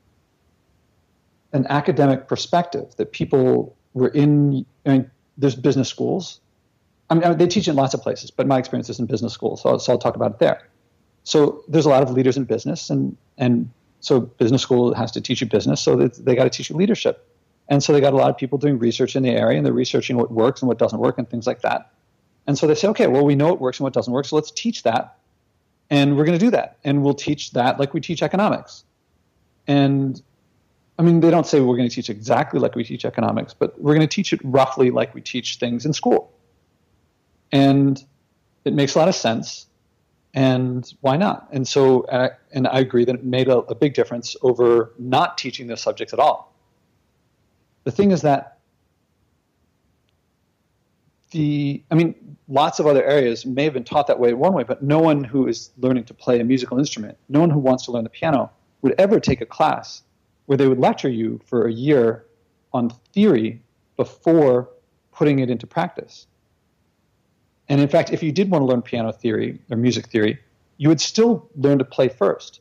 an academic perspective that people were in. I mean, there's business schools. I mean, they teach in lots of places, but my experience is in business schools, so, so I'll talk about it there. So there's a lot of leaders in business, and and so business school has to teach you business, so they, they got to teach you leadership. And so they got a lot of people doing research in the area, and they're researching what works and what doesn't work and things like that. And so they say, okay, well, we know what works and what doesn't work, so let's teach that, and we're going to do that, and we'll teach that like we teach economics. And I mean, they don't say we're going to teach exactly like we teach economics, but we're going to teach it roughly like we teach things in school. And it makes a lot of sense, and why not? And so, uh, and I agree that it made a, a big difference over not teaching those subjects at all. The thing is that the, I mean, lots of other areas may have been taught that way one way, but no one who is learning to play a musical instrument, no one who wants to learn the piano would ever take a class where they would lecture you for a year on theory before putting it into practice. And in fact, if you did want to learn piano theory or music theory, you would still learn to play first.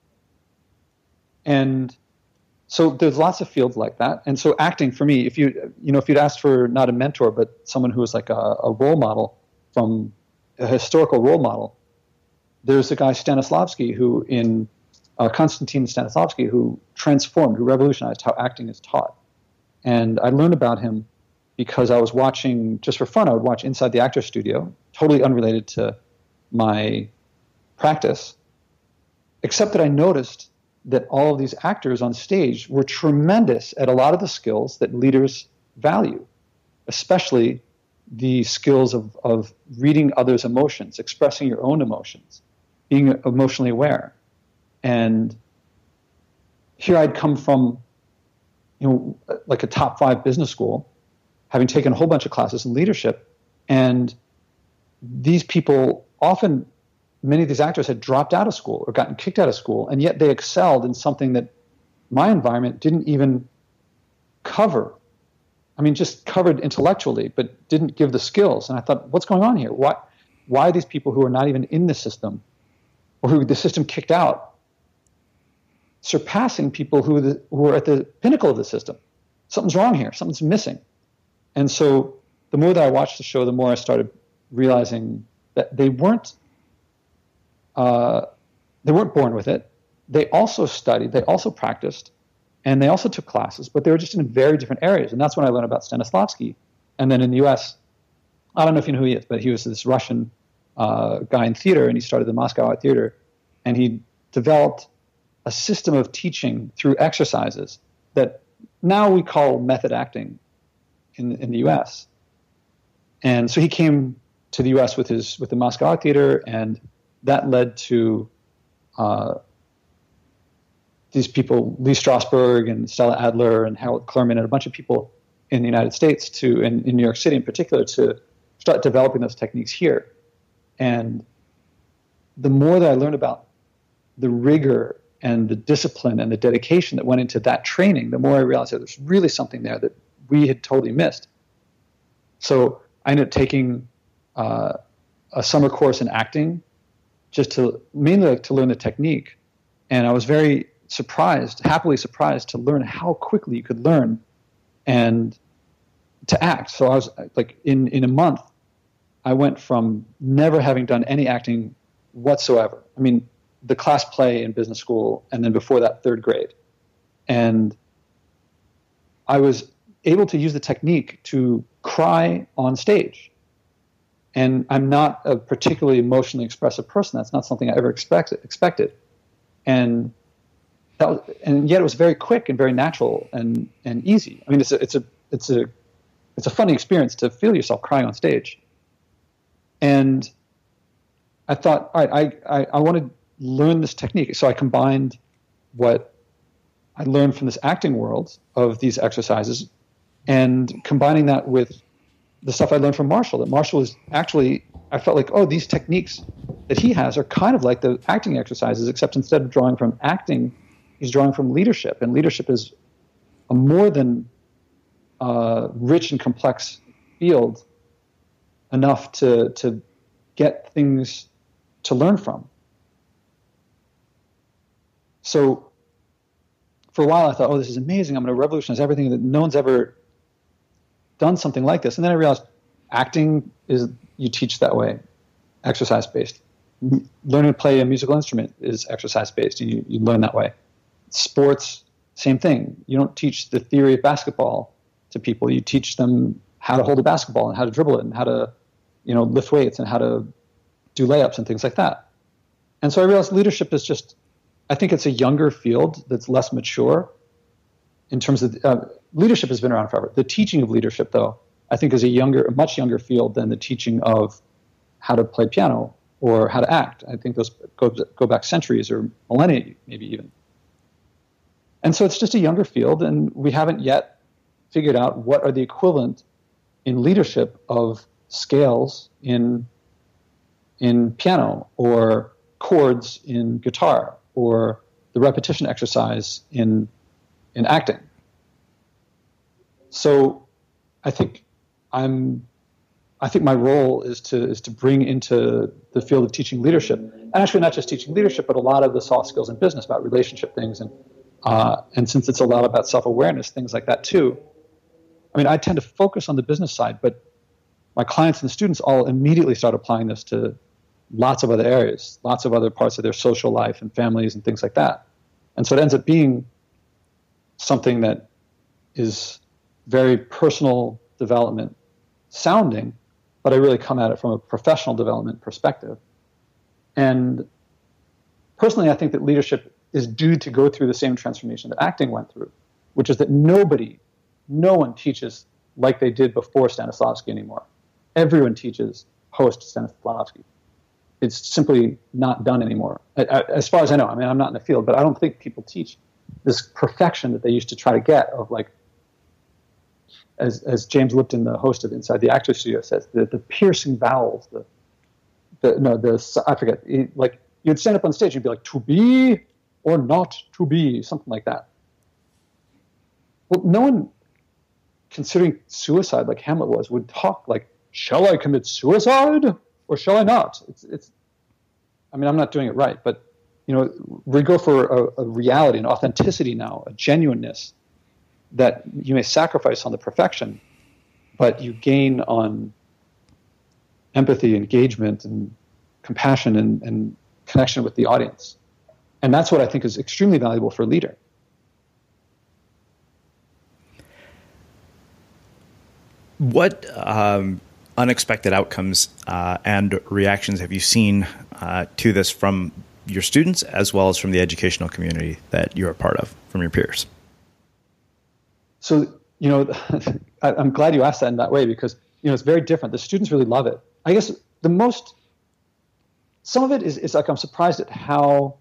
And so there's lots of fields like that. And so acting for me, if you, you know, if you'd asked for not a mentor, but someone who was like a, a role model, from a historical role model, there's a guy, Stanislavski, who in uh, Konstantin Stanislavski, who transformed, who revolutionized how acting is taught. And I learned about him because I was watching, just for fun, I would watch Inside the Actors Studio, totally unrelated to my practice, except that I noticed that all of these actors on stage were tremendous at a lot of the skills that leaders value, especially the skills of, of reading others' emotions, expressing your own emotions, being emotionally aware. And here I'd come from, you know, like a top five business school, having taken a whole bunch of classes in leadership. And these people, often many of these actors had dropped out of school or gotten kicked out of school, and yet they excelled in something that my environment didn't even cover. I mean, just covered intellectually, but didn't give the skills. And I thought, what's going on here? Why, why are these people who are not even in the system, or who the system kicked out, surpassing people who, the, who are at the pinnacle of the system? Something's wrong here. Something's missing. And so the more that I watched the show, the more I started realizing that they weren't uh, they weren't born with it. They also studied, they also practiced, and they also took classes, but they were just in very different areas. And that's when I learned about Stanislavski. And then in the U S, I don't know if you know who he is, but he was this Russian uh, guy in theater, and he started the Moscow Art Theater, and he developed a system of teaching through exercises that now we call method acting in, in the U S. And so he came to the U S with his with the Moscow Art Theater, and that led to uh, these people, Lee Strasberg and Stella Adler and Harold Klerman, and a bunch of people in the United States, to in, in New York City in particular, to start developing those techniques here. And the more that I learned about the rigor and the discipline and the dedication that went into that training, the more I realized that there's really something there that we had totally missed. So I ended up taking uh, a summer course in acting, just to mainly to learn the technique. And I was very surprised, happily surprised, to learn how quickly you could learn and to act. So I was like, in, in a month, I went from never having done any acting whatsoever. I mean, the class play in business school, and then before that, third grade. And I was able to use the technique to cry on stage. And I'm not a particularly emotionally expressive person. That's not something I ever expected. expected. And that was, and yet it was very quick and very natural and, and easy. I mean, it's a, it's a, it's a, it's a funny experience to feel yourself crying on stage. And I thought, all right, I, I, I want to learn this technique. So I combined what I learned from this acting world of these exercises and combining that with the stuff I learned from Marshall. That Marshall is actually, I felt like, oh, these techniques that he has are kind of like the acting exercises, except instead of drawing from acting, he's drawing from leadership. And leadership is a more than uh, rich and complex field enough to to get things to learn from. So for a while I thought, oh, this is amazing. I'm going to revolutionize everything, that no one's ever done something like this. And then I realized acting is, you teach that way, exercise-based. Learning to play a musical instrument is exercise-based, and you, you learn that way. Sports, same thing. You don't teach the theory of basketball to people. You teach them how to hold a basketball and how to dribble it and how to, you know, lift weights and how to do layups and things like that. And so I realized leadership is just, I think it's a younger field that's less mature in terms of, uh, leadership has been around forever. The teaching of leadership, though, I think is a younger, a much younger field than the teaching of how to play piano or how to act. I think those go, go back centuries or millennia, maybe even. And so it's just a younger field, and we haven't yet figured out what are the equivalent in leadership of scales in in piano, or chords in guitar, or the repetition exercise in in acting. So I think I'm I think my role is to is to bring into the field of teaching leadership, and actually not just teaching leadership, but a lot of the soft skills in business, about relationship things, and uh, and since it's a lot about self-awareness, things like that too. I mean, I tend to focus on the business side, but my clients and students all immediately start applying this to lots of other areas, lots of other parts of their social life and families and things like that. And so it ends up being something that is very personal development sounding, but I really come at it from a professional development perspective. And personally, I think that leadership is due to go through the same transformation that acting went through, which is that nobody, no one teaches like they did before Stanislavski anymore. Everyone teaches post Stanislavski. It's simply not done anymore, as far as I know. I mean, I'm not in the field, but I don't think people teach this perfection that they used to try to get of, like, as as James Lipton, the host of Inside the Actors Studio, says, the, the piercing vowels, the, the no, the I forget, it, like, you'd stand up on stage, you'd be like, to be or not to be, something like that. Well, no one considering suicide like Hamlet was would talk like, shall I commit suicide or shall I not? It's, it's. I mean, I'm not doing it right, but, you know, we go for a, a reality, an authenticity now, a genuineness that you may sacrifice on the perfection, but you gain on empathy, engagement, and compassion and, and connection with the audience. And that's what I think is extremely valuable for a leader. What um, unexpected outcomes uh, and reactions have you seen uh, to this from your students as well as from the educational community that you're a part of, from your peers? So, you know, I, I'm glad you asked that in that way, because, you know, it's very different. The students really love it. I guess the most, some of it is, is like, I'm surprised at how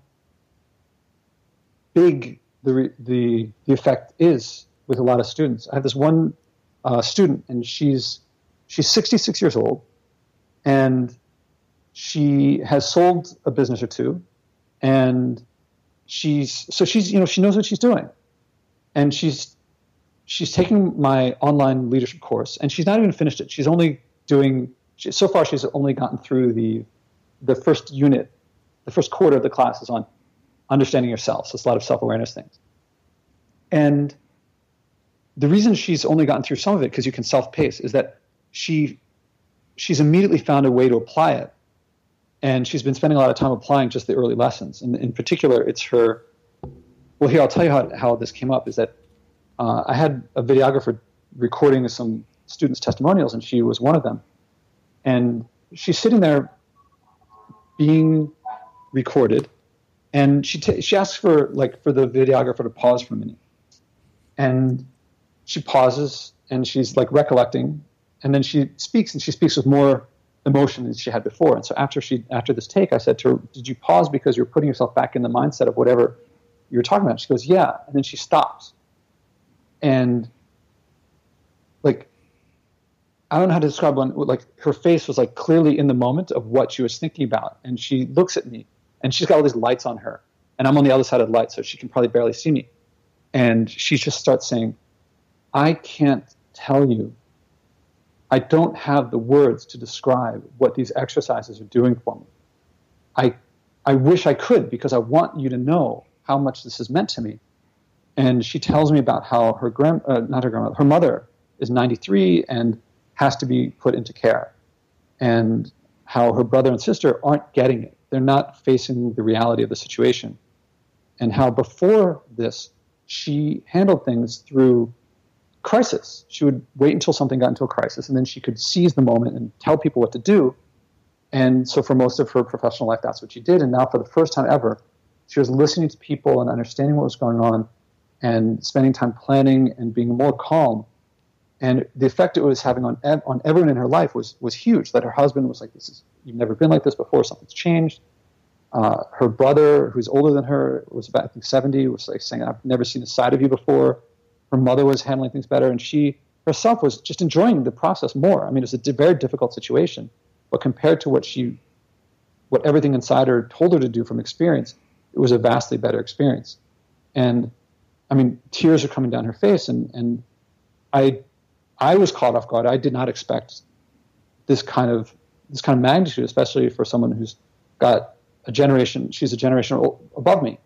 big the, the, the effect is with a lot of students. I have this one uh, student, and she's, she's sixty-six years old, and she has sold a business or two, and she's, so she's, you know, she knows what she's doing, and she's, she's taking my online leadership course, and she's not even finished it. She's only doing, she, so far she's only gotten through the the first unit, the first quarter of the class is on understanding yourself. So it's a lot of self-awareness things. And the reason she's only gotten through some of it, because you can self-pace, is that she she's immediately found a way to apply it. And she's been spending a lot of time applying just the early lessons. And in particular, it's her, well, here, I'll tell you how, how this came up, is that uh, I had a videographer recording some students' testimonials, and she was one of them. And she's sitting there being recorded, and she t- she asks for, like, for the videographer to pause for a minute. And she pauses, and she's, like, recollecting, and then she speaks, and she speaks with more emotion that she had before. And so after she after this take, I said to her, did you pause because you're putting yourself back in the mindset of whatever you were talking about? She goes, yeah. And then she stops. And like, I don't know how to describe one, like her face was like clearly in the moment of what she was thinking about. And she looks at me and she's got all these lights on her and I'm on the other side of the light, so she can probably barely see me. And she just starts saying, I can't tell you, I don't have the words to describe what these exercises are doing for me. I, I wish I could, because I want you to know how much this has meant to me. And she tells me about how her grand, uh, not her grandmother, her mother is ninety-three and has to be put into care, and how her brother and sister aren't getting it. They're not facing the reality of the situation. And how before this, she handled things through crisis. She would wait until something got into a crisis, and then she could seize the moment and tell people what to do. And so for most of her professional life, that's what she did. And now for the first time ever, she was listening to people and understanding what was going on and spending time planning and being more calm. And the effect it was having on ev- on everyone in her life was was huge. That her husband was like, "This is you've never been like this before. Something's changed." Uh, her brother, who's older than her, was about I think seventy, was like saying, "I've never seen a side of you before." Her mother was handling things better, and she herself was just enjoying the process more. I mean, it was a di- very difficult situation, but compared to what she, what everything inside her told her to do from experience, it was a vastly better experience. And I mean, tears are coming down her face, and and I. I was caught off guard. I did not expect this kind of this kind of magnitude, especially for someone who's got a generation. She's a generation above me,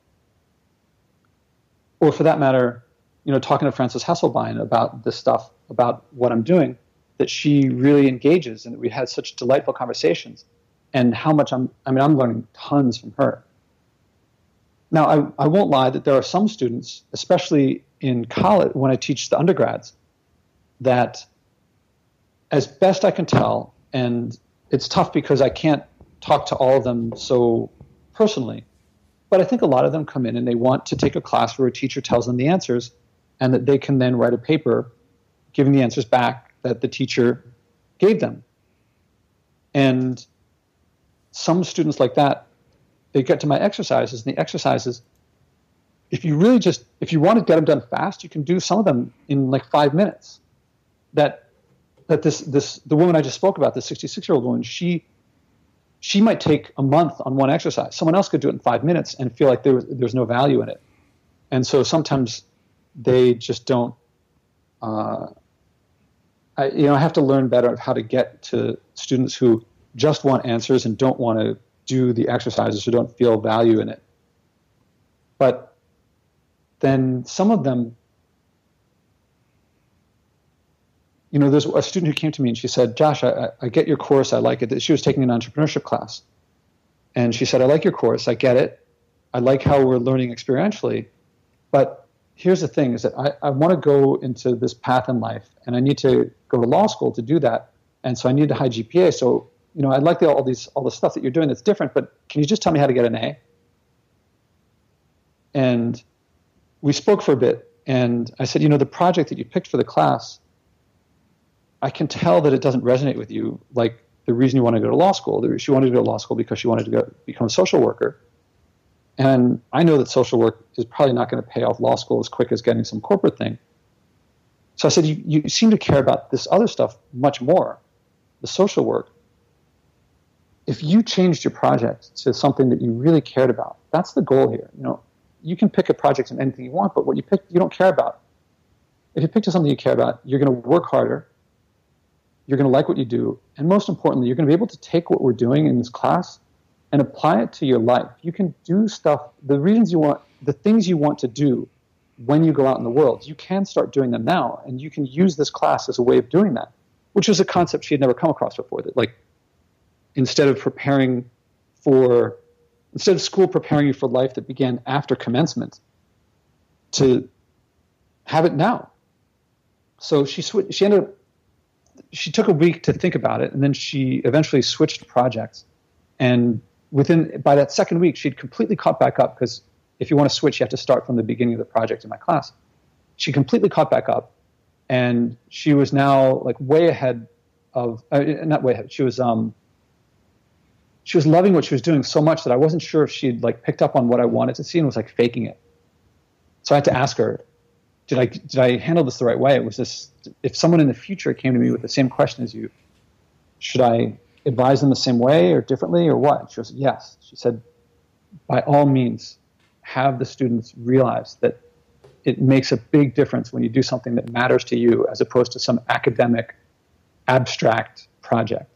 or for that matter, you know, talking to Frances Hesselbein about this stuff, about what I'm doing, that she really engages, and we had such delightful conversations, and how much I'm. I mean, I'm learning tons from her. Now, I I won't lie that there are some students, especially in college, when I teach the undergrads, that as best I can tell, and it's tough because I can't talk to all of them so personally, but I think a lot of them come in and they want to take a class where a teacher tells them the answers and that they can then write a paper giving the answers back that the teacher gave them. And some students like that, they get to my exercises, and the exercises, if you really just, if you want to get them done fast, you can do some of them in like five minutes. That that this this the woman I just spoke about, the sixty-six-year-old woman, she she might take a month on one exercise. Someone else could do it in five minutes and feel like there was, there's no value in it. And so sometimes they just don't. Uh, I you know I have to learn better how to get to students who just want answers and don't want to do the exercises, who don't feel value in it. But then some of them. You know, there's a student who came to me and she said, Josh, I, I get your course. I like it. She was taking an entrepreneurship class. And she said, I like your course. I get it. I like how we're learning experientially. But here's the thing is that I, I want to go into this path in life, and I need to go to law school to do that. And so I need a high G P A. So, you know, I like the, all these, all the stuff that you're doing that's different, but can you just tell me how to get an A? And we spoke for a bit, and I said, you know, the project that you picked for the class, I can tell that it doesn't resonate with you, like the reason you want to go to law school. She wanted to go to law school because she wanted to go become a social worker. And I know that social work is probably not going to pay off law school as quick as getting some corporate thing. So I said, you, you seem to care about this other stuff much more, the social work. If you changed your project to something that you really cared about, that's the goal here. You know, you can pick a project in anything you want, but what you pick, you don't care about. If you pick to something you care about, you're going to work harder. You're going to like what you do. And most importantly, you're going to be able to take what we're doing in this class and apply it to your life. You can do stuff, the reasons you want, the things you want to do when you go out in the world, you can start doing them now. And you can use this class as a way of doing that, which was a concept she had never come across before. That like, instead of preparing for, instead of school preparing you for life that began after commencement, to have it now. So she sw- she ended up, she took a week to think about it, and then she eventually switched projects. And within, by that second week, she'd completely caught back up, because if you want to switch, you have to start from the beginning of the project in my class. She completely caught back up, and she was now like way ahead of, uh, not way ahead, she was um, she was loving what she was doing so much that I wasn't sure if she'd like picked up on what I wanted to see and was like faking it. So I had to ask her, did I did I handle this the right way? Was this, if someone in the future came to me with the same question as you, should I advise them the same way or differently or what? She was, yes. She said, by all means, have the students realize that it makes a big difference when you do something that matters to you as opposed to some academic, abstract project.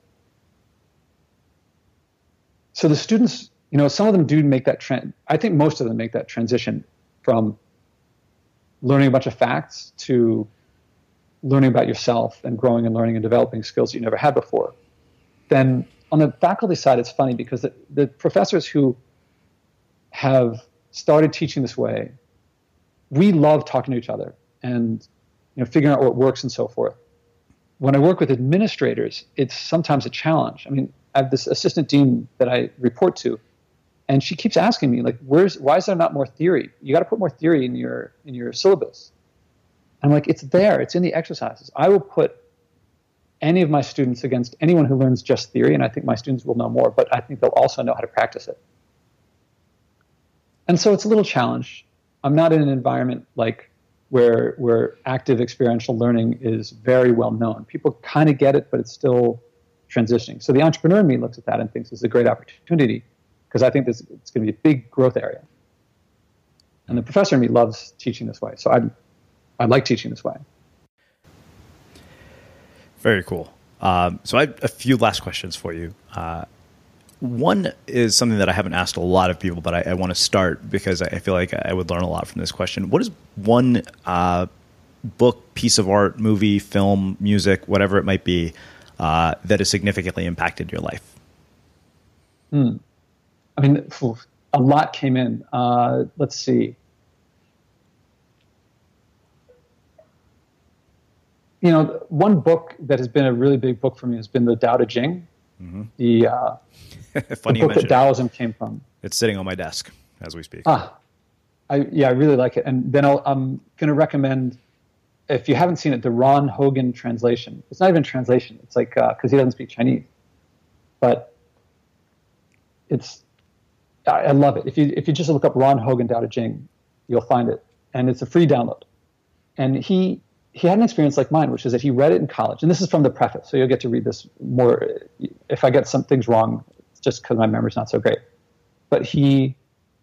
So the students, you know, some of them do make that trend. I think most of them make that transition from learning a bunch of facts to learning about yourself and growing and learning and developing skills you never had before. Then on the faculty side, it's funny because the, the professors who have started teaching this way, we love talking to each other and, you know, figuring out what works and so forth. When I work with administrators, it's sometimes a challenge. I mean, I have this assistant dean that I report to, and she keeps asking me, like, "Where's why is there not more theory? You got to put more theory in your in your syllabus." I'm like, "It's there. It's in the exercises. I will put any of my students against anyone who learns just theory, and I think my students will know more, but I think they'll also know how to practice it." And so it's a little challenge. I'm not in an environment like where where active experiential learning is very well known. People kind of get it, but it's still transitioning. So the entrepreneur in me looks at that and thinks it's a great opportunity because I think this, it's going to be a big growth area. And the professor in me loves teaching this way. So I I like teaching this way. Very cool. Um, so I have a few last questions for you. Uh, one is something that I haven't asked a lot of people, but I, I want to start because I feel like I would learn a lot from this question. What is one uh, book, piece of art, movie, film, music, whatever it might be, uh, that has significantly impacted your life? Hmm. I mean, a lot came in. Uh, let's see. You know, one book that has been a really big book for me has been the Tao Te Ching, mm-hmm. the, uh, Funny the book that Taoism came from. It's sitting on my desk as we speak. Ah, I, yeah, I really like it. And then I'll, I'm going to recommend, if you haven't seen it, the Ron Hogan translation. It's not even translation. It's like, because uh, he doesn't speak Chinese. But it's, I, I love it. If you if you just look up Ron Hogan Tao Te Ching, you'll find it. And it's a free download. And he he had an experience like mine, which is that he read it in college. And this is from the preface, so you'll get to read this more. If I get some things wrong, it's just because my memory's not so great. But he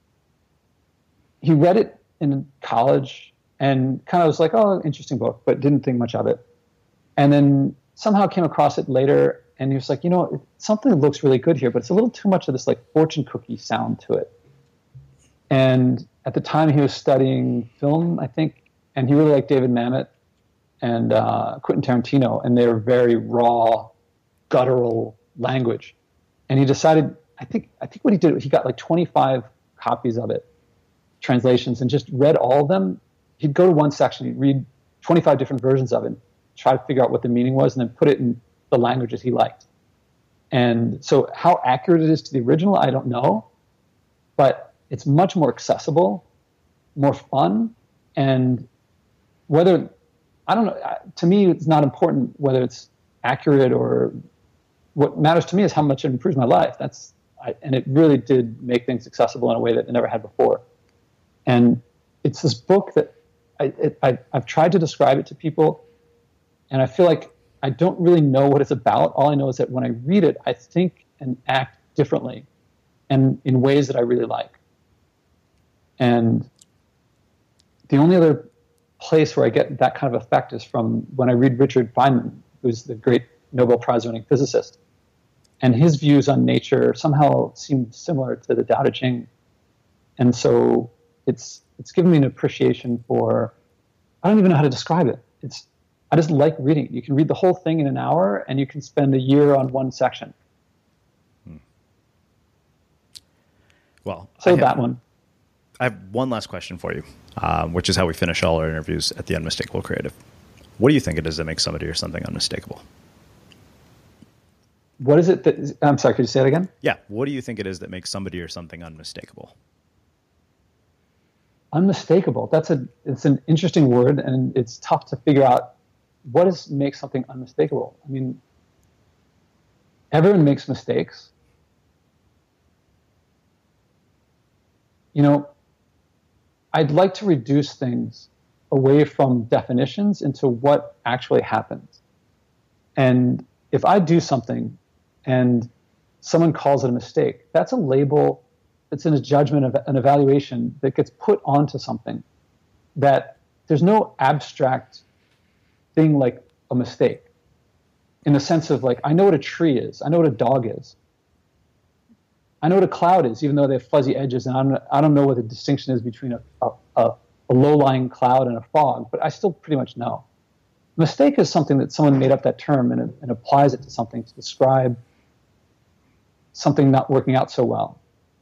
he read it in college and kind of was like, oh, interesting book, but didn't think much of it. And then somehow came across it later, and he was like, you know, something looks really good here, but it's a little too much of this like fortune cookie sound to it. And at the time he was studying film, I think, and he really liked David Mamet and uh, Quentin Tarantino, and they're very raw, guttural language. And he decided, I think, I think what he did, he got like twenty-five copies of it, translations, and just read all of them. He'd go to one section, he'd read twenty-five different versions of it, try to figure out what the meaning was, and then put it in the languages he liked. And so how accurate it is to the original, I don't know, but it's much more accessible, more fun, and whether, I don't know, to me, it's not important whether it's accurate or, what matters to me is how much it improves my life. That's, I, and it really did make things accessible in a way that it never had before. And it's this book that I, it, I, I've tried to describe it to people, and I feel like I don't really know what it's about. All I know is that when I read it, I think and act differently and in ways that I really like. And the only other place where I get that kind of effect is from when I read Richard Feynman, who's the great Nobel Prize-winning physicist. And his views on nature somehow seem similar to the Tao Te Ching. And so it's it's given me an appreciation for, I don't even know how to describe it. It's I just like reading it. You can read the whole thing in an hour, and you can spend a year on one section. Hmm. Well, so I have, that one. I have one last question for you, um, which is how we finish all our interviews at the Unmistakable Creative. What do you think it is that makes somebody or something unmistakable? What is it that is, I'm sorry, could you say that again? Yeah. What do you think it is that makes somebody or something unmistakable? Unmistakable. That's a, it's an interesting word, and it's tough to figure out what is makes something unmistakable. I mean, everyone makes mistakes, you know, I'd like to reduce things away from definitions into what actually happens. And if I do something and someone calls it a mistake, that's a label, it's in a judgment of an evaluation that gets put onto something that there's no abstract thing like a mistake in the sense of like, I know what a tree is. I know what a dog is. I know what a cloud is, even though they have fuzzy edges, and I don't, I don't know what the distinction is between a, a, a, a low-lying cloud and a fog, but I still pretty much know. Mistake is something that someone made up that term and, and applies it to something to describe something not working out so well.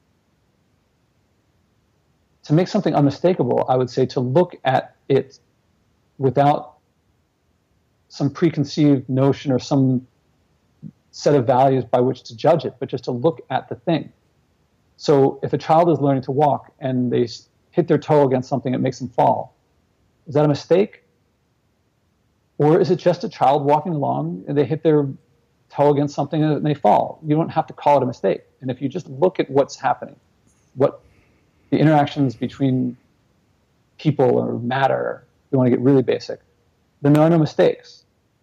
To make something unmistakable, I would say to look at it without some preconceived notion or some set of values by which to judge it, but just to look at the thing. So if a child is learning to walk and they hit their toe against something that makes them fall, is that a mistake? Or is it just a child walking along and they hit their toe against something and they fall? You don't have to call it a mistake. And if you just look at what's happening, what the interactions between people or matter, if you want to get really basic, then there are no mistakes.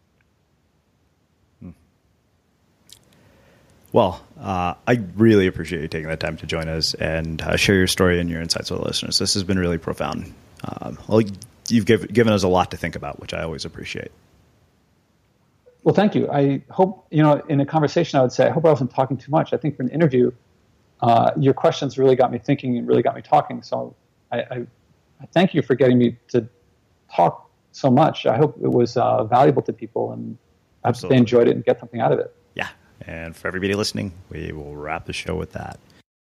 Well, uh, I really appreciate you taking the time to join us and uh, share your story and your insights with the listeners. This has been really profound. Um, well, you've give, given us a lot to think about, which I always appreciate. Well, thank you. I hope, you know, in a conversation, I would say, I hope I wasn't talking too much. I think for an interview, uh, your questions really got me thinking and really got me talking. So I, I, I thank you for getting me to talk so much. I hope it was uh, valuable to people and I hope they enjoyed it and get something out of it. Yeah. And for everybody listening, we will wrap the show with that.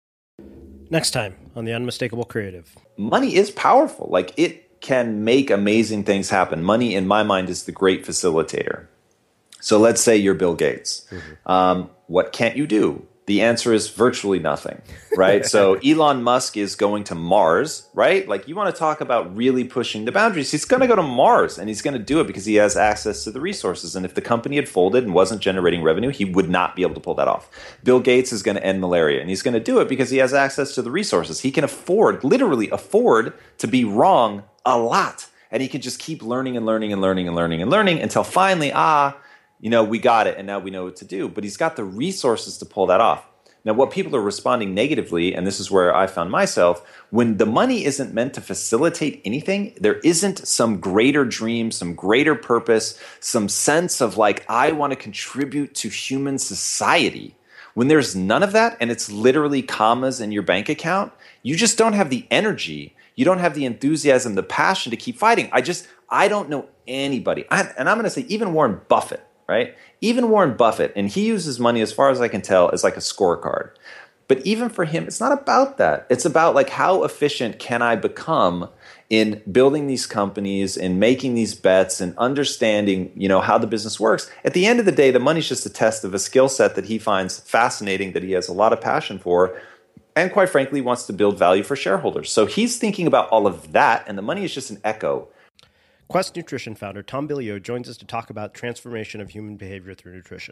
Next time on The Unmistakable Creative. Money is powerful. Like, it can make amazing things happen. Money, in my mind, is the great facilitator. So let's say you're Bill Gates. Mm-hmm. Um, what can't you do? The answer is virtually nothing, right? So Elon Musk is going to Mars, right? Like, you want to talk about really pushing the boundaries. He's going to go to Mars, and he's going to do it because he has access to the resources. And if the company had folded and wasn't generating revenue, he would not be able to pull that off. Bill Gates is going to end malaria, and he's going to do it because he has access to the resources. He can afford, literally afford, to be wrong a lot. And he can just keep learning and learning and learning and learning and learning until finally, ah, you know, we got it, and now we know what to do. But he's got the resources to pull that off. Now, what people are responding negatively, and this is where I found myself, when the money isn't meant to facilitate anything, there isn't some greater dream, some greater purpose, some sense of like, I want to contribute to human society. When there's none of that, and it's literally commas in your bank account, you just don't have the energy. You don't have the enthusiasm, the passion to keep fighting. I just, I don't know anybody. I, and I'm going to say even Warren Buffett. Right? Even Warren Buffett, and he uses money, as far as I can tell, as like a scorecard. But even for him, it's not about that. It's about like, how efficient can I become in building these companies and making these bets and understanding, you know, how the business works. At the end of the day, the money's just a test of a skill set that he finds fascinating, that he has a lot of passion for, and quite frankly, wants to build value for shareholders. So he's thinking about all of that, and the money is just an echo. Quest Nutrition founder Tom Bilyeu joins us to talk about transformation of human behavior through nutrition.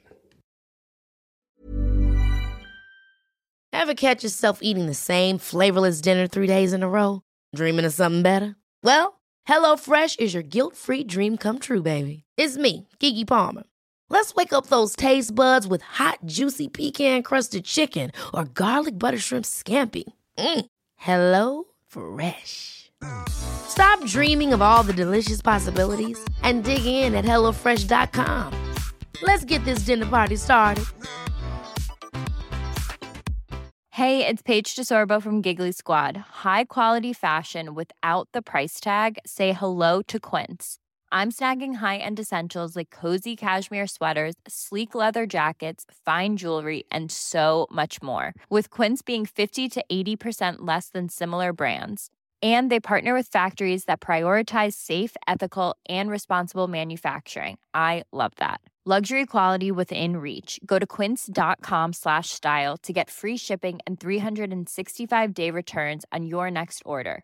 Ever catch yourself eating the same flavorless dinner three days in a row? Dreaming of something better? Well, HelloFresh is your guilt-free dream come true, baby. It's me, Keke Palmer. Let's wake up those taste buds with hot, juicy pecan-crusted chicken or garlic butter shrimp scampi. Mm. Hello Fresh. Stop dreaming of all the delicious possibilities and dig in at hello fresh dot com. Let's get this dinner party started. Hey, it's Paige DeSorbo from Giggly Squad. High quality fashion without the price tag. Say hello to Quince. I'm snagging high-end essentials like cozy cashmere sweaters, sleek leather jackets, fine jewelry, and so much more. With Quince being fifty to eighty percent less than similar brands. And they partner with factories that prioritize safe, ethical, and responsible manufacturing. I love that. Luxury quality within reach. Go to quince.com slash style to get free shipping and three sixty-five day returns on your next order.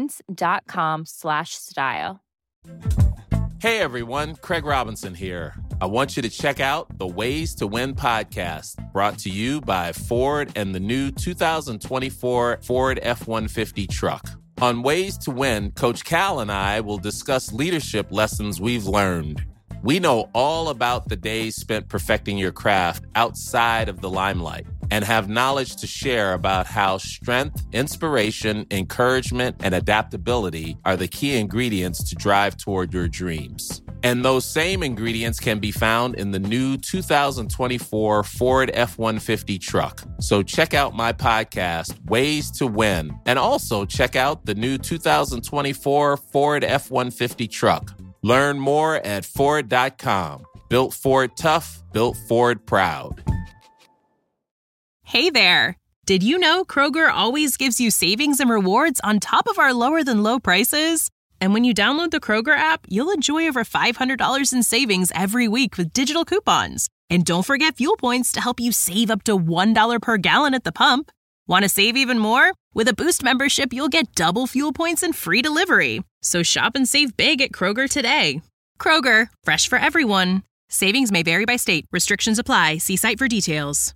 Quince.com slash style. Hey everyone, Craig Robinson here. I want you to check out the Ways to Win podcast, brought to you by Ford and the new two thousand twenty-four Ford F one fifty truck. On Ways to Win, Coach Cal and I will discuss leadership lessons we've learned. We know all about the days spent perfecting your craft outside of the limelight and have knowledge to share about how strength, inspiration, encouragement, and adaptability are the key ingredients to drive toward your dreams. And those same ingredients can be found in the new two thousand twenty-four Ford F one fifty truck. So check out my podcast, Ways to Win, and also check out the new two thousand twenty-four Ford F one fifty truck. Learn more at Ford dot com. Built Ford tough, built Ford proud. Hey there. Did you know Kroger always gives you savings and rewards on top of our lower than low prices? And when you download the Kroger app, you'll enjoy over five hundred dollars in savings every week with digital coupons. And don't forget fuel points to help you save up to one dollar per gallon at the pump. Want to save even more? With a Boost membership, you'll get double fuel points and free delivery. So shop and save big at Kroger today. Kroger, fresh for everyone. Savings may vary by state. Restrictions apply. See site for details.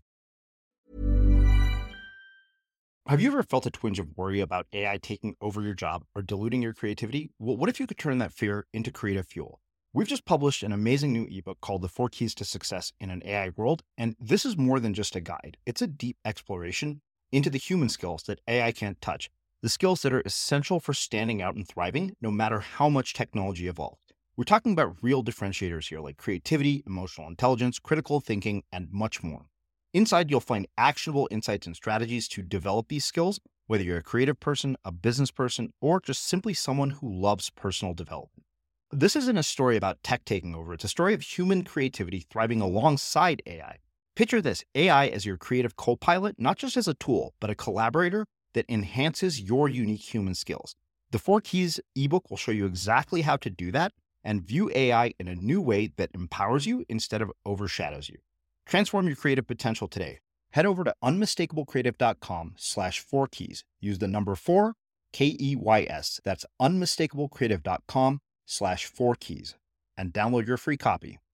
Have you ever felt a twinge of worry about A I taking over your job or diluting your creativity? Well, what if you could turn that fear into creative fuel? We've just published an amazing new ebook called The Four Keys to Success in an A I World, and this is more than just a guide. It's a deep exploration into the human skills that A I can't touch, the skills that are essential for standing out and thriving, no matter how much technology evolved. We're talking about real differentiators here, like creativity, emotional intelligence, critical thinking, and much more. Inside, you'll find actionable insights and strategies to develop these skills, whether you're a creative person, a business person, or just simply someone who loves personal development. This isn't a story about tech taking over. It's a story of human creativity thriving alongside A I. Picture this, A I as your creative co-pilot, not just as a tool, but a collaborator that enhances your unique human skills. The Four Keys ebook will show you exactly how to do that and view A I in a new way that empowers you instead of overshadows you. Transform your creative potential today. Head over to unmistakablecreative.com slash four keys. Use the number four, K E Y S. That's unmistakablecreative.com slash four keys and download your free copy.